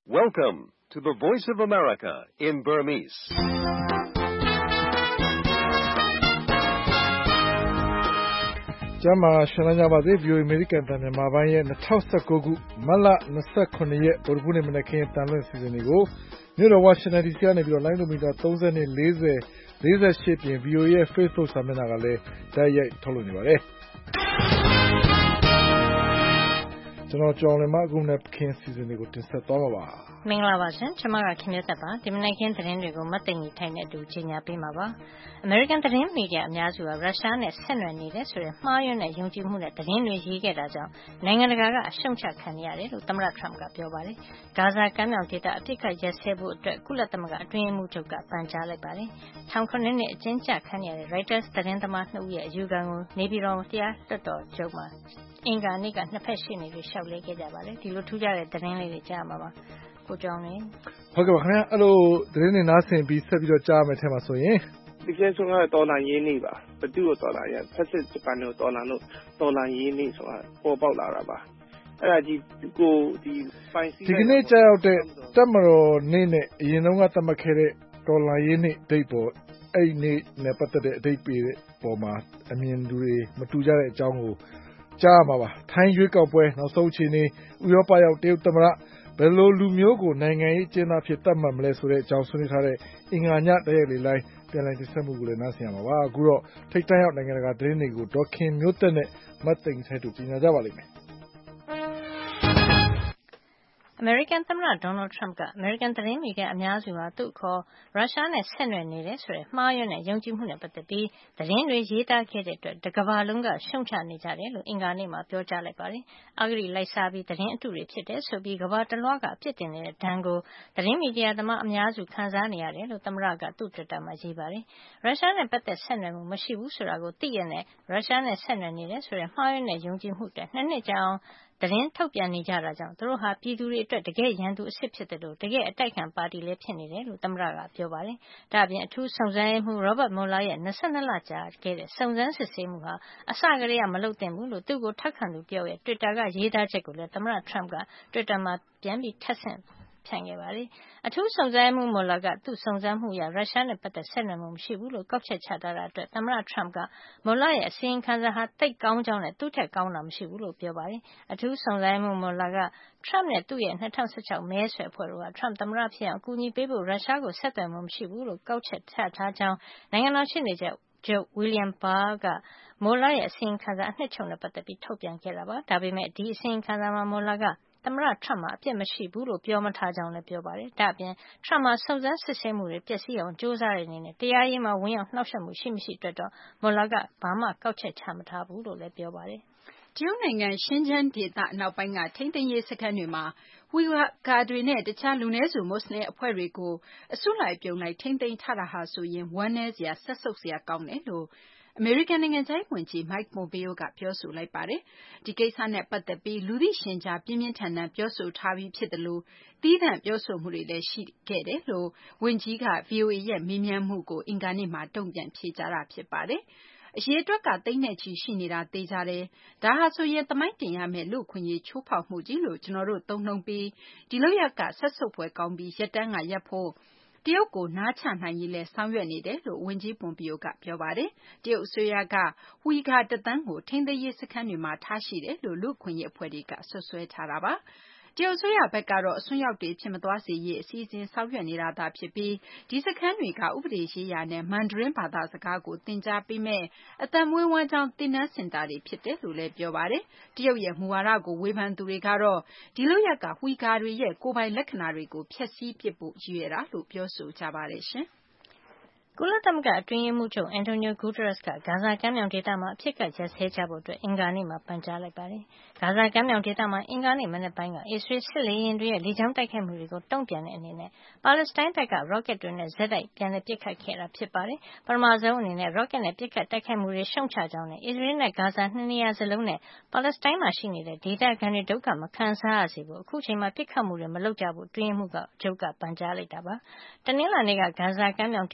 Welcome to the Voice of America in Burmese. ။ကျမ်းမာရှင်လန်းကြပါစေ။ VOA American တန်မြန်မာပိုင်းရဲ့2019ခုမတ်လ29ရက်ဗုဒ္ဓဟူးနေ့မနက်ခင်းတန်လွင့်စီစဉ်တွေကိုမြို့တော် Washington DC ကနေပြီးတော့လိုင်းဒိုမီတာ30နဲ့40 48ပြင် VOA ရဲ့ Facebook စာမျက်နှာကလည်းတိုက်ရိုက်ထုတ်လွှင့်နေပါတယ်။ကျွန်တော်ကျော်လွင်မအခုနဲ့ခင်းစီစဉ်တွေကိုတင်ဆက်သွားပါပါ။မင်္ဂလာပါရှင်။ကျွန်မကခင်ဗျသက်ပါ။ဒီမနက်ခင်းသတင်းတွေကိုမတ်သိင်ကြီးထိုင်တဲ့အတူကြီးညာပေးမှာပါ။ American သတင်းမီဒီယာအများစုကရုရှားနဲ့ဆက်နွယ်နေတယ်ဆိုတဲ့မှားယွင်းတဲ့ယုံကြည်မှုနဲ့သတင်းတွေရေးခဲ့တာကြောင့်နိုင်ငံတကာကအရှုံချခံနေရတယ်လို့သမ္မတ Trump ကပြောပါတယ်။ဂါဇာကမ်းမြောင်ဒေသအပစ်အခတ်ရပ်စဲဖို့အတွက်ကုလသမဂ္ဂအတွင်းရေးမှူးချုပ်ကပန်ကြားလိုက်ပါတယ်။ထောင်9နှစ်အကျဉ်းချခံရတဲ့ Reuters သတင်းသမား2ဦးရဲ့အယူခံကိုနေပြည်တော်တရားလွှတ်တော်ချုပ်မှာအင်္ဂါနေ့ကနှစ်ဖက်ရှိနေပြီးရှောက်လဲခဲ့ကြပါတယ်။ဒီလိုထူးခြားတဲ့သတင်းလေးတွေကြားမှာပါ။ကိုကျောင်းနေဟုတ်ကဲ့ပါခင်ဗျအဲ့လိုသတင်းတွေနားဆင်ပြီးဆက်ပြီးတော့ကြားမယ်ထဲမှာဆိုရင်ဒီကျဆုံးကတော့တော်လန်ရေးနေပါဘသူ့ကိုတော်လန်ရဖက်စစ်ဂျပန်ကိုတော်လန်လို့တော်လန်ရေးနေဆိုတာပေါ်ပေါက်လာတာပါအဲ့ဒါကြီးကိုဒီပိုင်စီဒီကနေ့ကြားရောက်တဲ့တက်မတော်နေ့နဲ့အရင်တုန်းကသတ်မှတ်ခဲ့တဲ့တော်လန်ရေးနေ့ဒိတ်ပေါ်အဲ့ဒီနေ့နဲ့ပတ်သက်တဲ့အဓိပ္ပာယ်ပေါ်မှာအမြင်တွေမတူကြတဲ့အကြောင်းကိုကြားမှာပါထိုင်းရွေးကောက်ပွဲနောက်ဆုံးအခြေအနေဥရောပရောက်တရုတ်သမ္မတဘယ်လိုလူမျိုးကိုနိုင်ငံရေးကျင်းသားဖြစ်တတ်မှတ်မလဲဆိုတဲ့အကြောင်းဆွေးနွေးထားတဲ့အင်္ဂါညတရက်လေးလိုက်ပြန်လည်တင်ဆက်မှုကိုလည်းနားဆင်ရမှာပါအခုတော့ထိတ်တန့်ရောက်နိုင်ငံတကာသတင်းတွေကိုဒေါခင်မျိုးသက်နဲ့မတ်သိန်းဆိုင်တို့ကြီးညာကြပါလိမ့်မယ် American သမ္မတ Donald Trump က American သတင်းမီဒီယာအများစုဟာသူ့အခေါ်ရုရှားနဲ့ဆက်နွယ်နေတယ်ဆိုတဲ့မှားယွင်းတဲ့ယုံကြည်မှုနဲ့ပတ်သက်ပြီးသတင်းတွေရေးသားခဲ့တဲ့အတွက်တကမ္ဘာလုံးကရှုံချနေကြတယ်လို့အင်္ဂါနေ့မှာပြောကြားလိုက်ပါတယ်။အဂတိလိုက်စားပြီးသတင်းအတုတွေဖြစ်တယ်ဆိုပြီးကမ္ဘာတလွှားကအပြစ်တင်နေတဲ့ဒဏ်ကိုသတင်းမီဒီယာသမားအများစုခံစားနေရတယ်လို့သမ္မတကသူ့ Twitter မှာရေးပါတယ်။ရုရှားနဲ့ပတ်သက်ဆက်နွယ်မှုမရှိဘူးဆိုတာကိုသိရတဲ့ရုရှားနဲ့ဆက်နွယ်နေတယ်ဆိုတဲ့မှားယွင်းတဲ့ယုံကြည်မှုတွေ2နှစ်ကြာအောင်သတင်းထုတ်ပြန်နေကြတာကြောင့်သူတို့ဟာပြည်သူတွေအတွက်တကယ်ရန်သူအစ်စ်ဖြစ်တယ်လို့တကယ်အတိုက်ခံပါတီလည်းဖြစ်နေတယ်လို့သမ္မတကပြောပါတယ်။ဒါ့အပြင်အထူးစုံစမ်းရေးမှူး Robert Mueller ရဲ့22လကြာခဲ့တဲ့စုံစမ်းစစ်ဆေးမှုဟာအစကတည်းကမလုပ်သင့်ဘူးလို့သူ့ကိုထောက်ခံသူပြောရဲ့ Twitter ကရေးသားချက်ကိုလည်းသမ္မတ Trump က Twitter မှာပြန်ပြီးထပ်ဆင့်ဖြန့်ခဲ့ပါတယ်။အထူးစုံစမ်းမှုမော်လာကသူ့စုံစမ်းမှုအရရုရှားနဲ့ပတ်သက်ဆက်နွယ်မှုမရှိဘူးလို့ကောက်ချက်ချထားတာအတွက်သမ္မတ Trump ကမော်လာရဲ့အစီရင်ခံစာဟာသိပ်ကောင်းကြောင်းနဲ့သူ့ထက်ကောင်းတာမရှိဘူးလို့ပြောပါတယ်။အထူးစုံစမ်းမှုမော်လာက Trump နဲ့သူ့ရဲ့2016မဲဆွယ်အဖွဲ့တို့က Trump သမ္မတဖြစ်အောင်အကူအညီပေးဖို့ရုရှားကိုဆက်သွယ်မှုမရှိဘူးလို့ကောက်ချက်ချထားကြောင်းနိုင်ငံတော်ရှေ့နေချုပ် William Barr ကမော်လာရဲ့အစီရင်ခံစာအနှစ်ချုပ်နဲ့ပတ်သက်ပြီးထုတ်ပြန်ခဲ့တာပါ။ဒါပေမဲ့ဒီအစီရင်ခံစာမှာမော်လာကသမ္မတ Trump မှာအပြစ်မရှိဘူးလို့ပြောမထားကြောင်းလည်းပြောပါတယ်။ဒါ့အပြင် Trump မှာစုံစမ်းစစ်ဆေးမှုတွေပျက်စီးအောင်ကြိုးစားတဲ့အနေနဲ့တရားရေးမှာဝင်ရောက်နှောက်ယှက်မှုရှိမရှိအတွက်တော့မော်လာကဘာမှကောက်ချက်ချမထားဘူးလို့လည်းပြောပါတယ်။တရုတ်နိုင်ငံရှင်ကျန်းဒေသအနောက်ပိုင်းကထိန်းသိမ်းရေးစခန်းတွေမှာဝီဂါတွေနဲ့တခြားလူနည်းစုမွတ်စလင်အဖွဲ့တွေကိုအစုလိုက်အပြုံလိုက်ထိန်းသိမ်းထားတာဟာဆိုရင်ဝမ်းနည်းစရာစက်ဆုပ်စရာကောင်းတယ်လို့အမေရိကန်နိုင်ငံခြားရေးဝန်ကြီး Mike Pompeo ကပြောဆိုလိုက်ပါတယ်။ဒီကိစ္စနဲ့ပတ်သက်ပြီးလူသိရှင်ကြားပြင်းပြင်းထန်ထန်ပြောဆိုထားပြီးဖြစ်တယ်လို့သီးသန့်ပြောဆိုမှုတွေလည်းရှိခဲ့တယ်လို့ဝန်ကြီးက VOA ရဲ့မေးမြန်းမှုကိုအင်္ဂါနေ့မှာတုံ့ပြန်ဖြေကြားတာဖြစ်ပါတယ်။အရေအတွက်ကသိန်းနဲ့ချီရှိနေတာသေချာတယ်။ဒါဟာဆိုရင်သမိုင်းတင်ရမယ့်လူ့အခွင့်အရေးချိုးဖောက်မှုကြီးလို့ကျွန်တော်တို့သုံးနှုန်းပြီးဒီလုပ်ရပ်ကဆက်ဆုပ်ဖွယ်ကောင်းပြီးရပ်တန်းကရပ်ဖို့တရုတ်ကိုနားချနိုင်ရေးလဲဆောင်ရွက်နေတယ်လို့ဝန်ကြီး Pompeo ကပြောပါတယ်။တရုတ်အစိုးရကဝီဂါ1 သန်းကိုထိန်းသိမ်းရေးစခန်းတွေမှာထားရှိတယ်လို့လူ့အခွင့်အရေးအဖွဲ့တွေကဆွဆွဲထားတာပါ။တရုတ်အစိုးရဘက်ကတော့အစွန်းရောက်တွေဖြစ်မသွားစေရေးအစီအစဉ်ဆောင်ရွက်နေတာသာဖြစ်ပြီးဒီစခန်းတွေကဥပဒေရေးရာနဲ့မန်ဒရင်းဘာသာစကားကိုသင်ကြားပေးမယ့်အသက်မွေးဝမ်းကြောင်းသင်တန်းစင်တာတွေဖြစ်တယ်လို့လည်းပြောပါတယ်။တရုတ်ရဲ့မူဝါဒကိုဝေဖန်သူတွေကတော့ဒီလုပ်ရပ်ကဝီဂါတွေရဲ့ကိုယ်ပိုင်လက္ခဏာတွေကိုဖျက်ဆီးပစ်ဖို့ရည်ရွယ်တာလို့ပြောဆိုကြပါတယ်ရှင်။ကုလသမဂ္ဂအတွင်းရေးမှူးချုပ် Antonio Guterres ကဂါဇာကမ်းမြောင်ဒေသမှာအဖြစ်ကရပ်စဲကြဖို့အင်္ဂါနေ့မှာပန်ကြားလိုက်ပါတယ်။ဂါဇာကမ်းမြောင်ဒေသမှာအင်္ဂါနေ့မနက်ပိုင်းကအစ္စရေးစစ်လေယာဉ်တွေရဲ့လေကြောင်းတိုက်ခိုက်မှုတွေကိုတုံ့ပြန်တဲ့အနေနဲ့ပါလက်စတိုင်းဘက်ကရော့ကက်တွေနဲ့ဆက်တိုက်ပြန်လည်ပစ်ခတ်ခဲ့တာဖြစ်ပါတယ်။ပထမဆုံးအနေနဲ့ရော့ကက်နဲ့ပစ်ခတ်တိုက်ခိုက်မှုတွေရှုံချကြောင်းနဲ့အစ္စရေးနဲ့ဂါဇာနှစ်နေရာစလုံးနဲ့ပါလက်စတိုင်းမှာရှိနေတဲ့ဒေသခံတွေဒုက္ခမခံစားရစေဖို့အခုချိန်မှာပစ်ခတ်မှုတွေမလုပ်ကြဖို့အတွင်းရေးမှူးချုပ်ကပန်ကြားလိုက်တာပါ။တနင်္လာနေ့ကဂါဇာကမ်းမြောင်ဒေသကနေ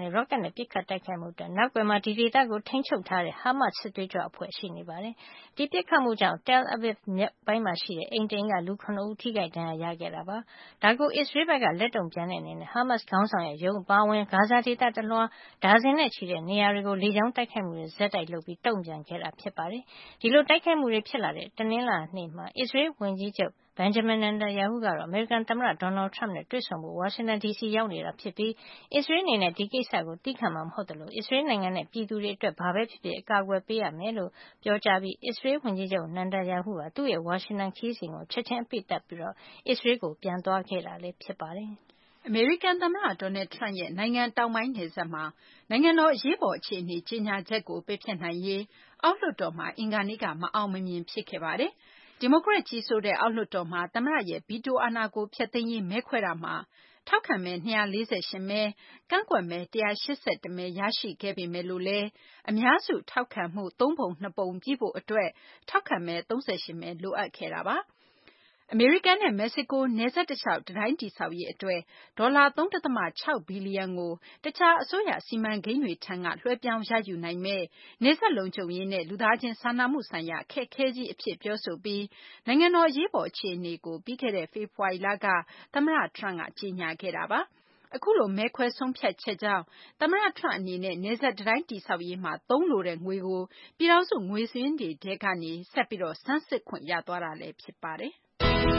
ရော့ကက်နဲ့ပစ်ခတ်တိုက်ခိုက်မှုအတွက်နောက်ကွယ်မှာဒီဒေသကိုထိန်းချုပ်ထားတဲ့ဟာမတ်စစ်သွေးကြွအဖွဲ့ရှိနေပါတယ်။ဒီပစ်ခတ်မှုကြောင့် Tel Aviv မြောက်ပိုင်းမှာရှိတဲ့အိမ်တအိမ်ကလူ 9 ဦးထိခိုက်ဒဏ်ရာရခဲ့တာပါ။ဒါကိုအစ္စရေးဘက်ကလက်တုံ့ပြန်တဲ့အနေနဲ့ဟာမတ်ခေါင်းဆောင်ရဲ့ရုံးအပါအဝင်ဂါဇာဒေသတလွှားဒါဇင်နဲ့ချီတဲ့နေရာတွေကိုလေကြောင်းတိုက်ခိုက်မှုတွေဆက်တိုက်လုပ်ပြီးတုံ့ပြန်ခဲ့တာဖြစ်ပါတယ်။ဒီလိုတိုက်ခိုက်မှုတွေဖြစ်လာတဲ့တနင်္လာနေ့မှာအစ္စရေးဝန်ကြီးချုပ်Benjamin Netanyahu ကတော့အမေရိကန်သမ္မတ Donald Trump နဲ့တွေ့ဆုံဖို့ဝါရှင်တန် D.C. ရောက်နေတာဖြစ်ပြီးအစ္စရေးအနေနဲ့ဒီကိစ္စကိုသီးခံမှာမဟုတ်သလိုအစ္စရေးနိုင်ငံနဲ့ပြည်သူတွေအတွက်ဘာပဲဖြစ်ဖြစ်အကာအကွယ်ပေးရမယ်လို့ပြောကြားပြီးအစ္စရေးဝန်ကြီးချုပ် Netanyahu ကသူ့ရဲ့ဝါရှင်တန်ခရီးစဉ်ကိုချက်ချင်းအပိတ်သက်ပြီးအစ္စရေးကိုပြန်သွားခဲ့တာလည်းဖြစ်ပါတယ်။အမေရိကန်သမ္မတ Donald Trump ရဲ့နိုင်ငံတောင်ပိုင်းနယ်စပ်မှာနိုင်ငံတော်အရေးပေါ်အခြေအနေကြေညာချက်ကိုပယ်ဖျက်နိုင်ရေးအောက်လွှတ်တော်မှာအင်္ဂါနေ့ကမအောင်မမြင်ဖြစ်ခဲ့ပါတယ်။ဒီမိုကရက်ကြီးစိုးတဲ့အောက်လွှတ်တော်မှာသမ္မတရဲ့ဗီတိုအာဏာကိုဖျက်သိမ်းရေးမဲခွဲတာမှာထောက်ခံမဲ248မဲကန့်ကွက်မဲ181မဲရရှိခဲ့ပေမဲ့လို့လည်းအများစုထောက်ခံမှု3ပုံ2ပုံပြည့်ဖို့အတွက်ထောက်ခံမဲ38မဲလိုအပ်ခဲ့တာပါ။အမေရိကန်နဲ့မက္ကဆီကိုနယ်စပ်တလျှောက်တံတိုင်းတည်ဆောက်ရေးအတွက်ဒေါ်လာ 3.6 ဘီလီယံကိုတခြားအစိုးရစီမံကိန်းတွေထံကလွှဲပြောင်းရယူနိုင်မယ့်နယ်စပ်လုံခြုံရေးနဲ့လူသားချင်းစာနာမှုဆိုင်ရာအခက်အခဲကြီးအဖြစ်ပြောဆိုပြီးနိုင်ငံတော်အရေးပေါ်အခြေအနေကိုပြီးခဲ့တဲ့ဖေဖော်ဝါရီလကသမ္မတ Trump ကကြေညာခဲ့တာပါ။အခုလိုမဲခွဲဆုံးဖြတ်ချက်ကြောင့်သမ္မတ Trump အနေနဲ့နယ်စပ်တံတိုင်းတည်ဆောက်ရေးမှာသုံးလိုတဲ့ငွေကိုပြည်ထောင်စုငွေစာရင်းတွေထဲကနေဆက်ပြီးဆန်းစစ်ခွင့်ရသွားတာလည်းဖြစ်ပါတယ်။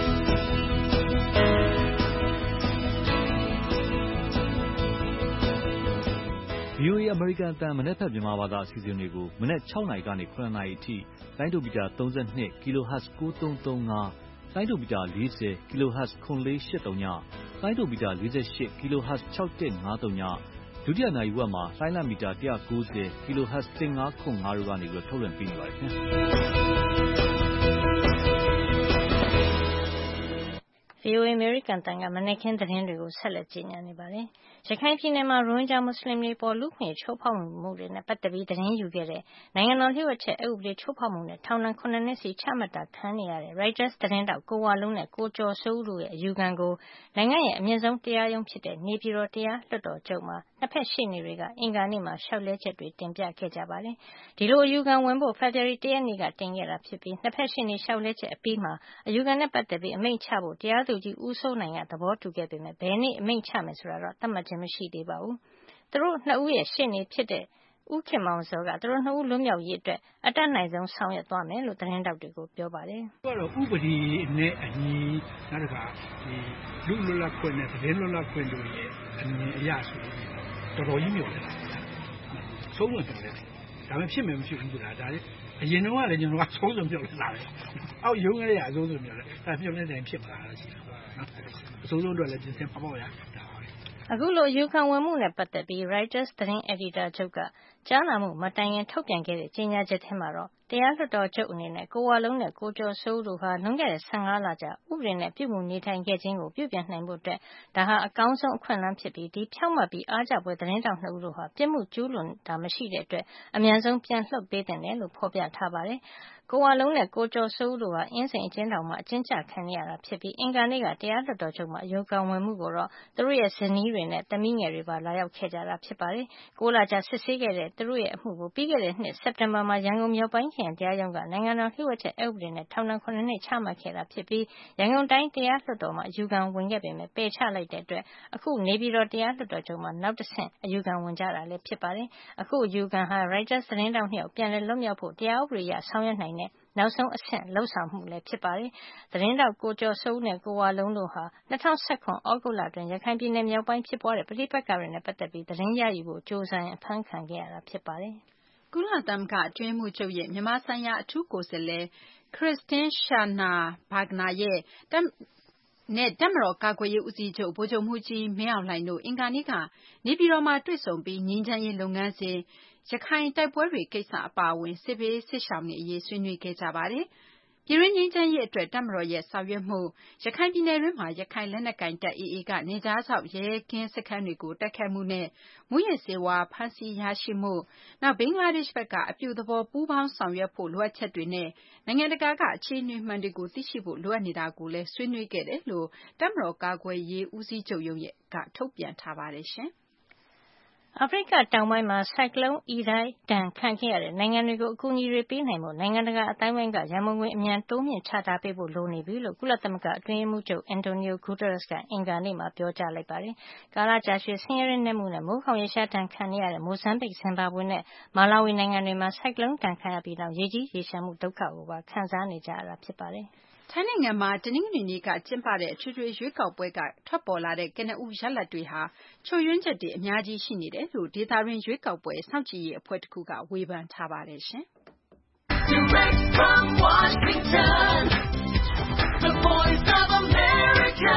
VOA အမေရိကန်အသံမနက်ဖြန်မြန်မာဘာသာအစီအစဉ်တွေကိုမနက်6နာရီကနေ9နာရီအထိလိုင်းဒိုမီတာ32 kHz 9335လိုင်းဒိုမီတာ40 kHz 9483ညလိုင်းဒိုမီတာ48 kHz 6153ညဒုတိယနာရီဝက်မှာလိုင်းလမီတာ190 kHz 1505တို့ကနေထုတ်လွှင့်ပေးနေပါတယ်ခင်ဗျာ VOA အမေရိကန်တန်ကမနက်ခင်းသတင်းတွေကိုဆက်လက်ကြေညာနေပါတယ်။ရခိုင်ပြည်နယ်မှာရိုဟင်ဂျာမွတ်စလင်တွေပေါ်လူ့ခွင့်ချိုးဖောက်မှုတွေနဲ့ပတ်သက်ပြီးသတင်းယူခဲ့တဲ့နိုင်ငံတော်လျှို့ဝှက်ချက်အက်ဥပဒေချိုးဖောက်မှုနဲ့ထောင်ဒဏ်9နှစ်စီချမှတ်တာခံနေရတဲ့ Reuters သတင်းတောက်ကိုဝလုံးနဲ့ကိုကျော်စိုးဦးတို့ရဲ့အယူခံကိုနိုင်ငံရဲ့အမြင့်ဆုံးတရားရုံးဖြစ်တဲ့နေပြည်တော်တရားလွှတ်တော်ချုပ်မှာနှစ်ဖက်ရှေ့နေတွေကအင်္ဂါနေ့မှာလျှောက်လဲချက်တွေတင်ပြခဲ့ကြပါတယ်။ဒီလိုအယူခံဝင်ဖို့ February 1 ရက်နေ့ကတင်ခဲ့တာဖြစ်ပြီးနှစ်ဖက်ရှေ့နေလျှောက်လဲချက်အပြီးမှာအယူခံနဲ့ပတ်သက်ပြီးအမိန့်ချဖို့တရားသူကြီးဦးစိုးနိုင်ကသဘောတူခဲ့ပေမဲ့ဘယ်နေ့အမိန့်ချမယ်ဆိုတာတော့သတ်မှတ်ခြင်းမရှိသေးပါဘူး။သူတို့နှစ်ဦးရဲ့ရှေ့နေဖြစ်တဲ့ဦးခင်မောင်ဇော်ကသူတို့နှစ်ဦးလွတ်မြောက်ရေးအတွက်အတတ်နိုင်ဆုံးဆောင်ရွက်သွားမယ်လို့သတင်းတောက်တွေကိုပြောပါတယ်။ကတော့ဥပဒေနဲ့အညီနောက်တစ်ခါလူလွတ်လပ်ခွင့်နဲ့သတင်းလွတ်လပ်ခွင့်တို့ရဲ့အမြင်အရဆိုရင်တော်တော်ကြီးမြုပ်နေတာ။ဆုံးဝင်တယ်။ဒါမှဖြစ်မယ်မဖြစ်ဘူးဆိုတာဒါလေအရင်တော့လည်းကျွန်တော်ကဆုံးစုံမြုပ်လာတယ်။အောက်ရုံးကလေးကအဆုံးစုံမြုပ်တယ်။အဲမြုပ်နေတဲ့တိုင်ဖြစ်ပါလားရှိတယ်။နော်။အဆုံးစုံတော့လည်းပြင်ဆင်ပါပေါ့ဗျာ။အခုလိုယူခံဝင်မှုနဲ့ပတ်သက်ပြီး Reuters သတင်းအယ်ဒီတာချုပ်ကကြားနာမှုမတိုင်ခင်ထုတ်ပြန်ခဲ့တဲ့ကြေညာချက်ထဲမှာတော့တရားလွှတ်တော်ချုပ်အနေနဲ့ကိုဝလုံးနဲ့ကိုကျော်စိုးဦးတို့ဟာလွန်ခဲ့တဲ့15လကြာဥပဒေနဲ့ပြုမှုနေထိုင်ခဲ့ခြင်းကိုပြုပြင်နိုင်ဖို့အတွက်ဒါဟာအကောင်းဆုံးအခွင့်အလမ်းဖြစ်ပြီးဒီဖြောင့်မတ်ပြီးအားကျပွဲသတင်းတောက်2ဦးတို့ဟာပြစ်မှုကျူးလွန်တာမရှိတဲ့အတွက်အမြန်ဆုံးပြန်လှုပ်ပေးသင့်တယ်လို့ဖော်ပြထားပါတယ်။ကိုဝလုံးနဲ့ကိုကျော်စိုးဦးတို့ဟာအင်းစိန်အကျဉ်းထောင်မှာအကျဉ်းချခံနေရတာဖြစ်ပြီးအင်္ဂါနေ့ကတရားလွှတ်တော်ချုပ်မှာအယူခံဝင်မှုကိုတော့သူတို့ရဲ့ဇနီးတွေနဲ့သမီးငယ်တွေပါလာရောက်ခဲ့ကြတာဖြစ်ပါတယ်။9လကြာစစ်ဆေးခဲ့တဲ့သူတို့ရဲ့အမှုကိုပြီးခဲ့တဲ့နှစ်စက်တင်ဘာမှာရန်ကုန်မြောက်ပိုင်းခရိုင်တရားရုံးကနိုင်ငံတော်လျှို့ဝှက်ချက်အက်ဥပဒေနဲ့ထောင်ဒဏ်9နှစ်ချမှတ်ခဲ့တာဖြစ်ပြီးရန်ကုန်တိုင်းတရားလွှတ်တော်မှာအယူခံဝင်ခဲ့ပေမဲ့ပယ်ချလိုက်တဲ့အတွက်အခုနေပြည်တော်တရားလွှတ်တော်ချုပ်မှာနောက်တစ်ဆင့်အယူခံဝင်ကြတာလည်းဖြစ်ပါတယ်။အခုအယူခံဟာ Reuters သတင်းတောက်2ယောက်ပြန်လည်လွတ်မြောက်ဖို့တရားဥပဒေအရဆောင်ရွက်နိုင်တဲ့နောက်ဆုံးအဆင့်လှုပ်ဆောင်မှုလည်းဖြစ်ပါတယ်။သတင်းတောက်ကိုကျော်စိုးဦးနဲ့ကိုဝလုံးတို့ဟာ2019ဩဂုတ်လတွင်ရခိုင်ပြည်နယ်မြောက်ပိုင်းဖြစ်ပွားတဲ့ပဋိပက္ခတွေနဲ့ပတ်သက်ပြီးသတင်းရယူဖို့ကြိုးစားရင်အဖမ်းခံခဲ့ရတာဖြစ်ပါတယ်။ကုလသမဂ္ဂအတွင်းမှုချုပ်ရဲ့မြန်မာဆိုင်ရာအထူးကိုယ်စားလှယ် Christine Schraner Burgener ရဲ့တပ်မတော်ကာကွယ်ရေးဦးစီးချုပ်ဗိုလ်ချုပ်မှူးကြီးမင်းအောင်လှိုင်တို့အင်္ဂါနေ့ကနေပြည်တော်မှာတွေ့ဆုံပြီးငြိမ်းချမ်းရေးလုပ်ငန်းစဉ်ရခိုင်တိုက်ပွဲတွေကိစ္စအပါအဝင်စစ်ဘေးစစ်ရှောင်တွေအရေးဆွေးနွေးခဲ့ကြပါတယ်။ပြည်တွင်းငြိမ်းချမ်းရေးအတွက်တပ်မတော်ရဲ့ဆောင်ရွက်မှုရခိုင်ပြည်နယ်တွင်းမှာရခိုင်လက်နက်ကိုင်တပ် AA ကနေကြားဆောက်ရဲကင်းစခန်းတွေကိုတိုက်ခိုက်မှုနဲ့မူးယစ်ဆေးဝါးဖမ်းဆီးရရှိမှုနောက်ဘင်္ဂလားဒေ့ရှ်ဘက်ကအပြုသဘောပူးပေါင်းဆောင်ရွက်ဖို့လိုအပ်ချက်တွေနဲ့နိုင်ငံတကာကအခြေအနေမှန်တွေကိုသိရှိဖို့လိုအပ်နေတာကိုလည်းဆွေးနွေးခဲ့တယ်လို့တပ်မတော်ကာကွယ်ရေးဦးစီးချုပ်ရုံးကထုတ်ပြန်ထားပါတယ်ရှင်။အာဖရိကတောင်ပိုင်းမှာဆိုင်ကလုန်းအီဒိုင်ဒဏ်ခံခဲ့ရတဲ့နိုင်ငံတွေကိုအကူအညီတွေပေးနိုင်ဖို့နိုင်ငံတကာအသိုင်းအဝိုင်းကရန်ပုံငွေအမြန်တိုးမြှင့်ချထားပေးဖို့လိုနေပြီလို့ကုလသမဂ္ဂအတွင်းရေးမှူးချုပ် Antonio Guterres ကအင်္ဂါနေ့မှာပြောကြားလိုက်ပါတယ်။ကာလကြာရှည်ဆင်းရဲနစ်မှုနဲ့မိုးခေါင်ရေရှားဒဏ်ခံနေရတဲ့မိုဇမ်ဘစ်၊ဇင်ဘာဘွေနဲ့မာလာဝီနိုင်ငံတွေမှာဆိုင်ကလုန်းဒဏ်ခံရပြီးနောက်ရေကြီးရေလျှံမှုဒုက္ခကိုပါခံစားနေကြရတာဖြစ်ပါတယ်။ထိုင်းနိုင်ငံမှာတနင်္ဂနွေနေ့ကကျင်းပတဲ့အထွေထွေရွေးကောက်ပွဲကထွက်ပေါ်လာတဲ့ကနဦးရလဒ်တွေဟာချို့ယွင်းချက်တွေအများကြီးရှိနေတယ်လို့ဒေသတွင်းရွေးကောက်ပွဲစောင့်ကြည့်ရေးအဖွဲ့တခုကဝေဖန်ထားပါတယ်ရှင်။ Direct from Washington, the Voice of America,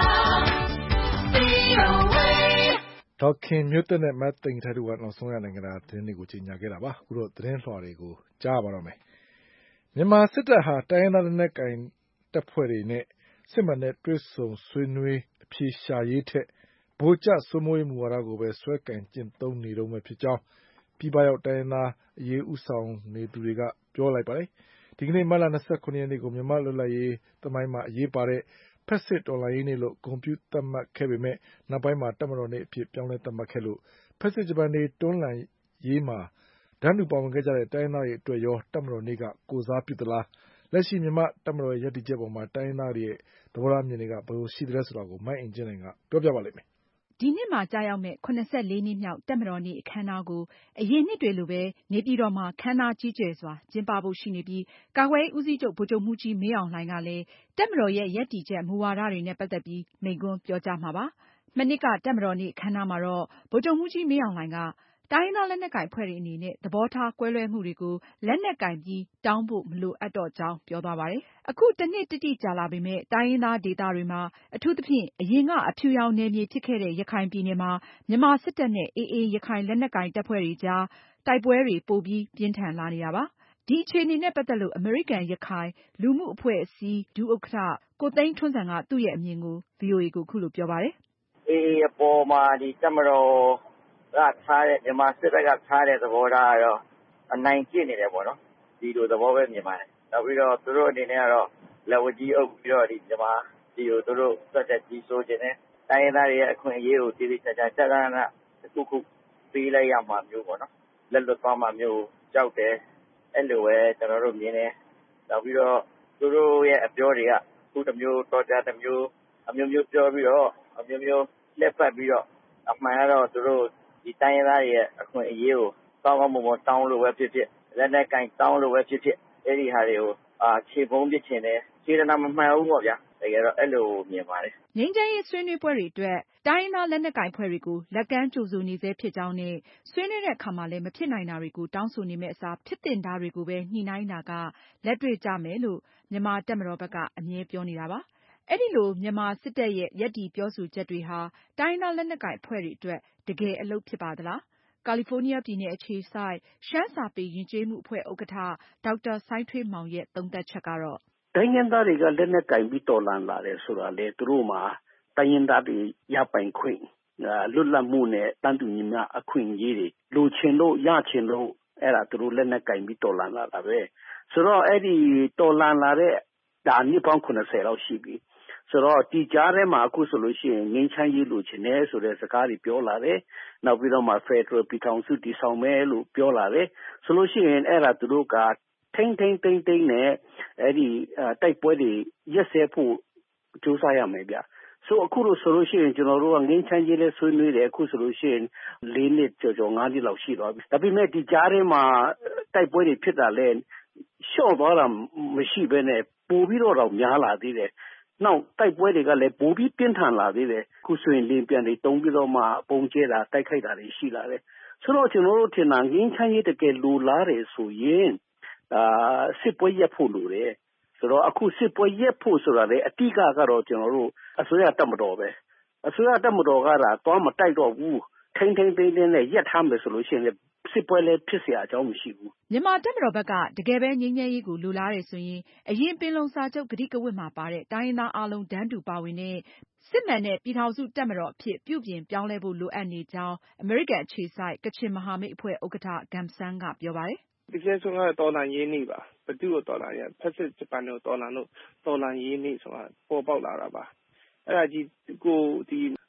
VOA ဒေါက်ခင်မျိုးသက်နဲ့မတ်သိန်ထိုက်တို့ကနောက်ဆုံးရနိုင်ငံတကာသတင်းတွေကိုကြီးညာခဲ့တာပါ။အခုတော့သတင်းလွှာတွေကိုကြားပါတော့မယ်။မြန်မာစစ်တပ်ဟာတိုင်းရင်းသားလက်နက်ကိုင်တပ်ဖွဲ့တွေနဲ့စစ်မှန်တဲ့တွေ့ဆုံဆွေးနွေးအဖြေရှာရေးထက်ဗိုလ်ကျစိုးမိုးရေးမူဝါဒကိုပဲဆွဲကင်ကျင့်သုံးနေတုန်းပဲဖြစ်ကြောင်းပြည်ပရောက်တိုင်းရင်းသားအရေးဦးဆောင်နေသူတွေကပြောလိုက်ပါတယ်။ဒီကနေ့မတ်လ29ရက်နေ့ကိုမြန်မာလွတ်လပ်ရေးသမိုင်းမှာအရေးပါတဲ့ဖက်စစ်တော်လှန်ရေးနေ့လို့ဂုဏ်ပြုသတ်မှတ်ခဲ့ပေမဲ့နောက်ပိုင်းမှာတပ်မတော်နေ့အဖြစ်ပြောင်းလဲသတ်မှတ်ခဲ့လို့ဖက်စစ်ဂျပန်တွေတွန်းလှန်ရေးမှာတန်းတူပါဝင်ခဲ့ကြတဲ့တိုင်းရင်းသားတွေအတွက်ရောတပ်မတော်နေ့ကကိုစားပြုသလားလက်ရှိမြန်မာတပ်မတော်ရဲ့ရည်တည်ချက်ပေါ်မှာတိုင်းရင်းသားတွေရဲ့သဘောထားအမြင်တွေကဘယ်လိုရှိသလဲဆိုတာကိုမိုင်းအင်ဂျင်နိုင်ကပြောပြပါလိမ့်မယ်။ဒီနှစ်မှာကျရောက်မယ့်74နှစ်မြောက်တပ်မတော်နေ့အခမ်းအနားကိုအရင်နှစ်တွေလိုပဲနေပြည်တော်မှာခမ်းနားကြီးကျယ်စွာကျင်းပဖို့ရှိနေပြီးကာကွယ်ရေးဦးစီးချုပ်ဗိုလ်ချုပ်မှူးကြီးမင်းအောင်လှိုင်ကလည်းတပ်မတော်ရဲ့ရည်တည်ချက်မူဝါဒတွေနဲ့ပတ်သက်ပြီးမိန့်ခွန်းပြောကြားမှာပါ။မနှစ်ကတပ်မတော်နေ့အခမ်းအနားမှာတော့ဗိုလ်ချုပ်မှူးကြီးမင်းအောင်လှိုင်ကတိုင်းရင်းသားလက်နက်ကိုင်အဖွဲ့တွေအနေနဲ့သဘောထားကွဲလွဲမှုတွေကိုလက်နက်ကိုင်ပြီးတောင်းဖို့မလိုအပ်တော့ကြောင်းပြောသွားပါတယ်။အခုတနှစ်တိတိကြာလာပေမဲ့တိုင်းရင်းသားဒေသတွေမှာအထူးသဖြင့်အရင်ကအဖြူရောင်နယ်မြေဖြစ်ခဲ့တဲ့ရခိုင်ပြည်နယ်မှာမြန်မာစစ်တပ်နဲ့AAရခိုင်လက်နက်ကိုင်တပ်ဖွဲ့တွေကြားတိုက်ပွဲတွေပိုပြီးပြင်းထန်လာနေတာပါ။ဒီအခြေအနေနဲ့ပတ်သက်လို့အမေရိကန်ရခိုင်လူမှုအဖွဲ့အစည်းဒုဥက္ကဋ္ဌကိုသိန်းထွန်းဇံကသူ့ရဲ့အမြင်ကို VOA ကိုအခုလိုပြောပါတယ်။ AA အပေါ်မှာဒီတပ်မတော်ကထားတဲ့မြန်မာစစ်တပ်ကထားတဲ့သဘောထားကတော့အနိုင်ကျင့်နေတယ်ပေါ့နော်ဒီလိုသဘောပဲမြင်ပါတယ်နောက်ပြီးတော့သူတို့အနေနဲ့ကတော့လက်ဝကြီးအုပ်ပြီးတော့ဒီမြန်မာဒီကိုသူတို့ဆက်သက်ကြီးစိုးခြင်းနဲ့တိုင်းရင်းသားတွေရဲ့အခွင့်အရေးကိုတည်တည်ချာချာတက်လာတာတစ်ခုပေးလိုက်ရမှာမျိုးပေါ့နော်လက်လွတ်သွားမှာမျိုးကြောက်တယ်အဲ့လိုပဲကျွန်တော်တို့မြင်တယ်နောက်ပြီးတော့သူတို့ရဲ့အပြောတွေကခုတစ်မျိုးတော်ကြတစ်မျိုးအမျိုးမျိုးပြောပြီးတော့အမျိုးမျိုးလက်ပတ်ပြီးတော့အမှန်ကတော့သူတို့ဒီတိုင်းရင်းသားတွေရဲ့အခွင့်အရေးကိုကောင်းကောင်းမွန်မွန်တောင်းလို့ပဲဖြစ်ဖြစ်လက်နဲ့ကင်တောင်းလို့ပဲဖြစ်ဖြစ်အဲ့ဒီဟာတွေကိုခြေပုံးပစ်ချင်တယ်ခြေတနာမမှန်ဘူးပေါ့ဗျာတကယ်တော့အဲ့လိုမြင်ပါတယ်ငြိမ်းချမ်းရေးဆွေးနွေးပွဲတွေအတွက်တိုင်းရင်းသားလက်နက်ကိုင်ဖွဲ့တွေကိုလက်ကမ်းကြိုဆိုနေဆဲဖြစ်ကြောင်းနဲ့ဆွေးနွေးတဲ့အခါမှာလည်းမဖြစ်နိုင်တာတွေကိုတောင်းဆိုနေမယ့်အစားဖြစ်သင့်တာတွေကိုပဲညှိနှိုင်းတာကလက်တွေ့ကျမယ်လို့မြန်မာတပ်မတော်ဘက်ကအမြဲပြောနေတာပါအဲ့ဒီလိုမြန်မာစစ်တပ်ရဲ့ရပ်တည်ပြောဆိုချက်တွေဟာတိုင်းရင်းသားလက်နက်ကိုင်အဖွဲ့တွေအတွက်တကယ်အလုပ်ဖြစ်ပါသလားကာလီဖိုးနီးယားပြည်နယ်အခြေစိုက်ရှမ်းစာပေယဉ်ကျေးမှုအဖွဲ့ဥက္ကဋ္ဌဒေါက်တာစိုင်းထွေးမောင်ရဲ့သုံးသပ်ချက်ကတော့တိုင်းရင်းသားတွေကလက်နက်ကင်ပြီးတော်လှန်လာတယ်ဆိုတာလေသူတို့မှာတိုင်းရင်းသားတွေရပိုင်ခွင့်လွတ်လပ်မှုနဲ့တန်းတူညီမျှအခွင့်အရေးတွေလိုချင်လို့ရချင်လို့အဲ့ဒါသူတို့လက်နက်ကင်ပြီးတော်လှန်လာတာပဲဆိုတော့အဲ့ဒီတော်လှန်လာတဲ့ဒါနှစ်ပေါင်း80လောက်ရှိပြီဆိုတော့ဒီကြားထဲမှာအခုဆိုလို့ရှိရင်ငင်းချမ်းရေးလိုချင်တယ်ဆိုတဲ့စကားတွေပြောလာတယ်နောက်ပြီးတော့မှ Federal ပြည်ထောင်စုတည်ဆောင်မယ်လို့ပြောလာတယ်ဆိုလို့ရှိရင်အဲ့ဒါသူတို့ကထိမ့်နဲ့အဲ့ဒီတိုက်ပွဲတွေရက်စဲဖို့ကြိုးစားရမယ်ဗျဆိုအခုလို့ဆိုလို့ရှိရင်ကျွန်တော်တို့ကငင်းချမ်းရေးလဲဆွေးနွေးတယ်အခုဆိုလို့ရှိရင်4နှစ်ကျော်5နှစ်လောက်ရှိသွားပြီဒါပေမဲ့ဒီကြားထဲမှာတိုက်ပွဲတွေဖြစ်တာလဲလျှော့သွားတာမရှိဘဲနဲ့ပိုပြီးတော့များလာသေးတယ်နောက်တိုက်ပွဲတွေကလည်းပိုပြီးပြင်းထန်လာသေးတယ်ခုဆိုရင်လင်းပြန်တွေတုံးပြီးတော့မှပုံကျဲတာတိုက်ခိုက်တာတွေရှိလာတယ်ဆိုတော့ကျွန်တော်တို့ထင်တာငင်းချမ်းရေးတကယ်လိုလားတယ်ဆိုရင်စစ်ပွဲရက်ဖို့လိုတယ်ဆိုတော့အခုစစ်ပွဲရက်ဖို့ဆိုတာလေအတိကကတော့ကျွန်တော်တို့အစိုးရတပ်မတော်ပဲအစိုးရတပ်မတော်ကသွားမတိုက်တော့ဘူးထိမ့်နဲ့ရက်ထားမယ်ဆိုလို့ရှိရင်စစ်ပွဲလည်းဖြစ်เสียအကြောင်းမရှိဘူးမြန်မာတပ်မတော်ဘက်ကတကယ်ပဲငြိမ်းချမ်းရေးကိုလိုလားတယ်ဆိုရင်အရင်ပင်လုံစာချုပ်ကတိကဝတ်မှာပါတဲ့တိုင်းရင်းသားအားလုံးတန်းတူပါဝင်တဲ့စစ်မှန်တဲ့ပြည်ထောင်စုတပ်မတော်အဖြစ်ပြုပြင်ပြောင်းလဲဖို့လိုအပ်နေကြောင်းအမေရိကန်အခြေစိုက်ကချင်မဟာမိတ်အဖွဲ့ဥက္ကဋ္ဌဂမ်ဆန်းကပြောပါတယ်ဒီကျဆုံးကတော်လှန်ရေးနေ့ပါဘသူ့ကိုတော်လှန်ရဖက်စစ်ဂျပန်ကိုတော်လှန်လို့တော်လှန်ရေးနေ့ဆိုတာပေါ်ပေါက်လာတာပါအဲ့ဒါကြီးကိုဒီ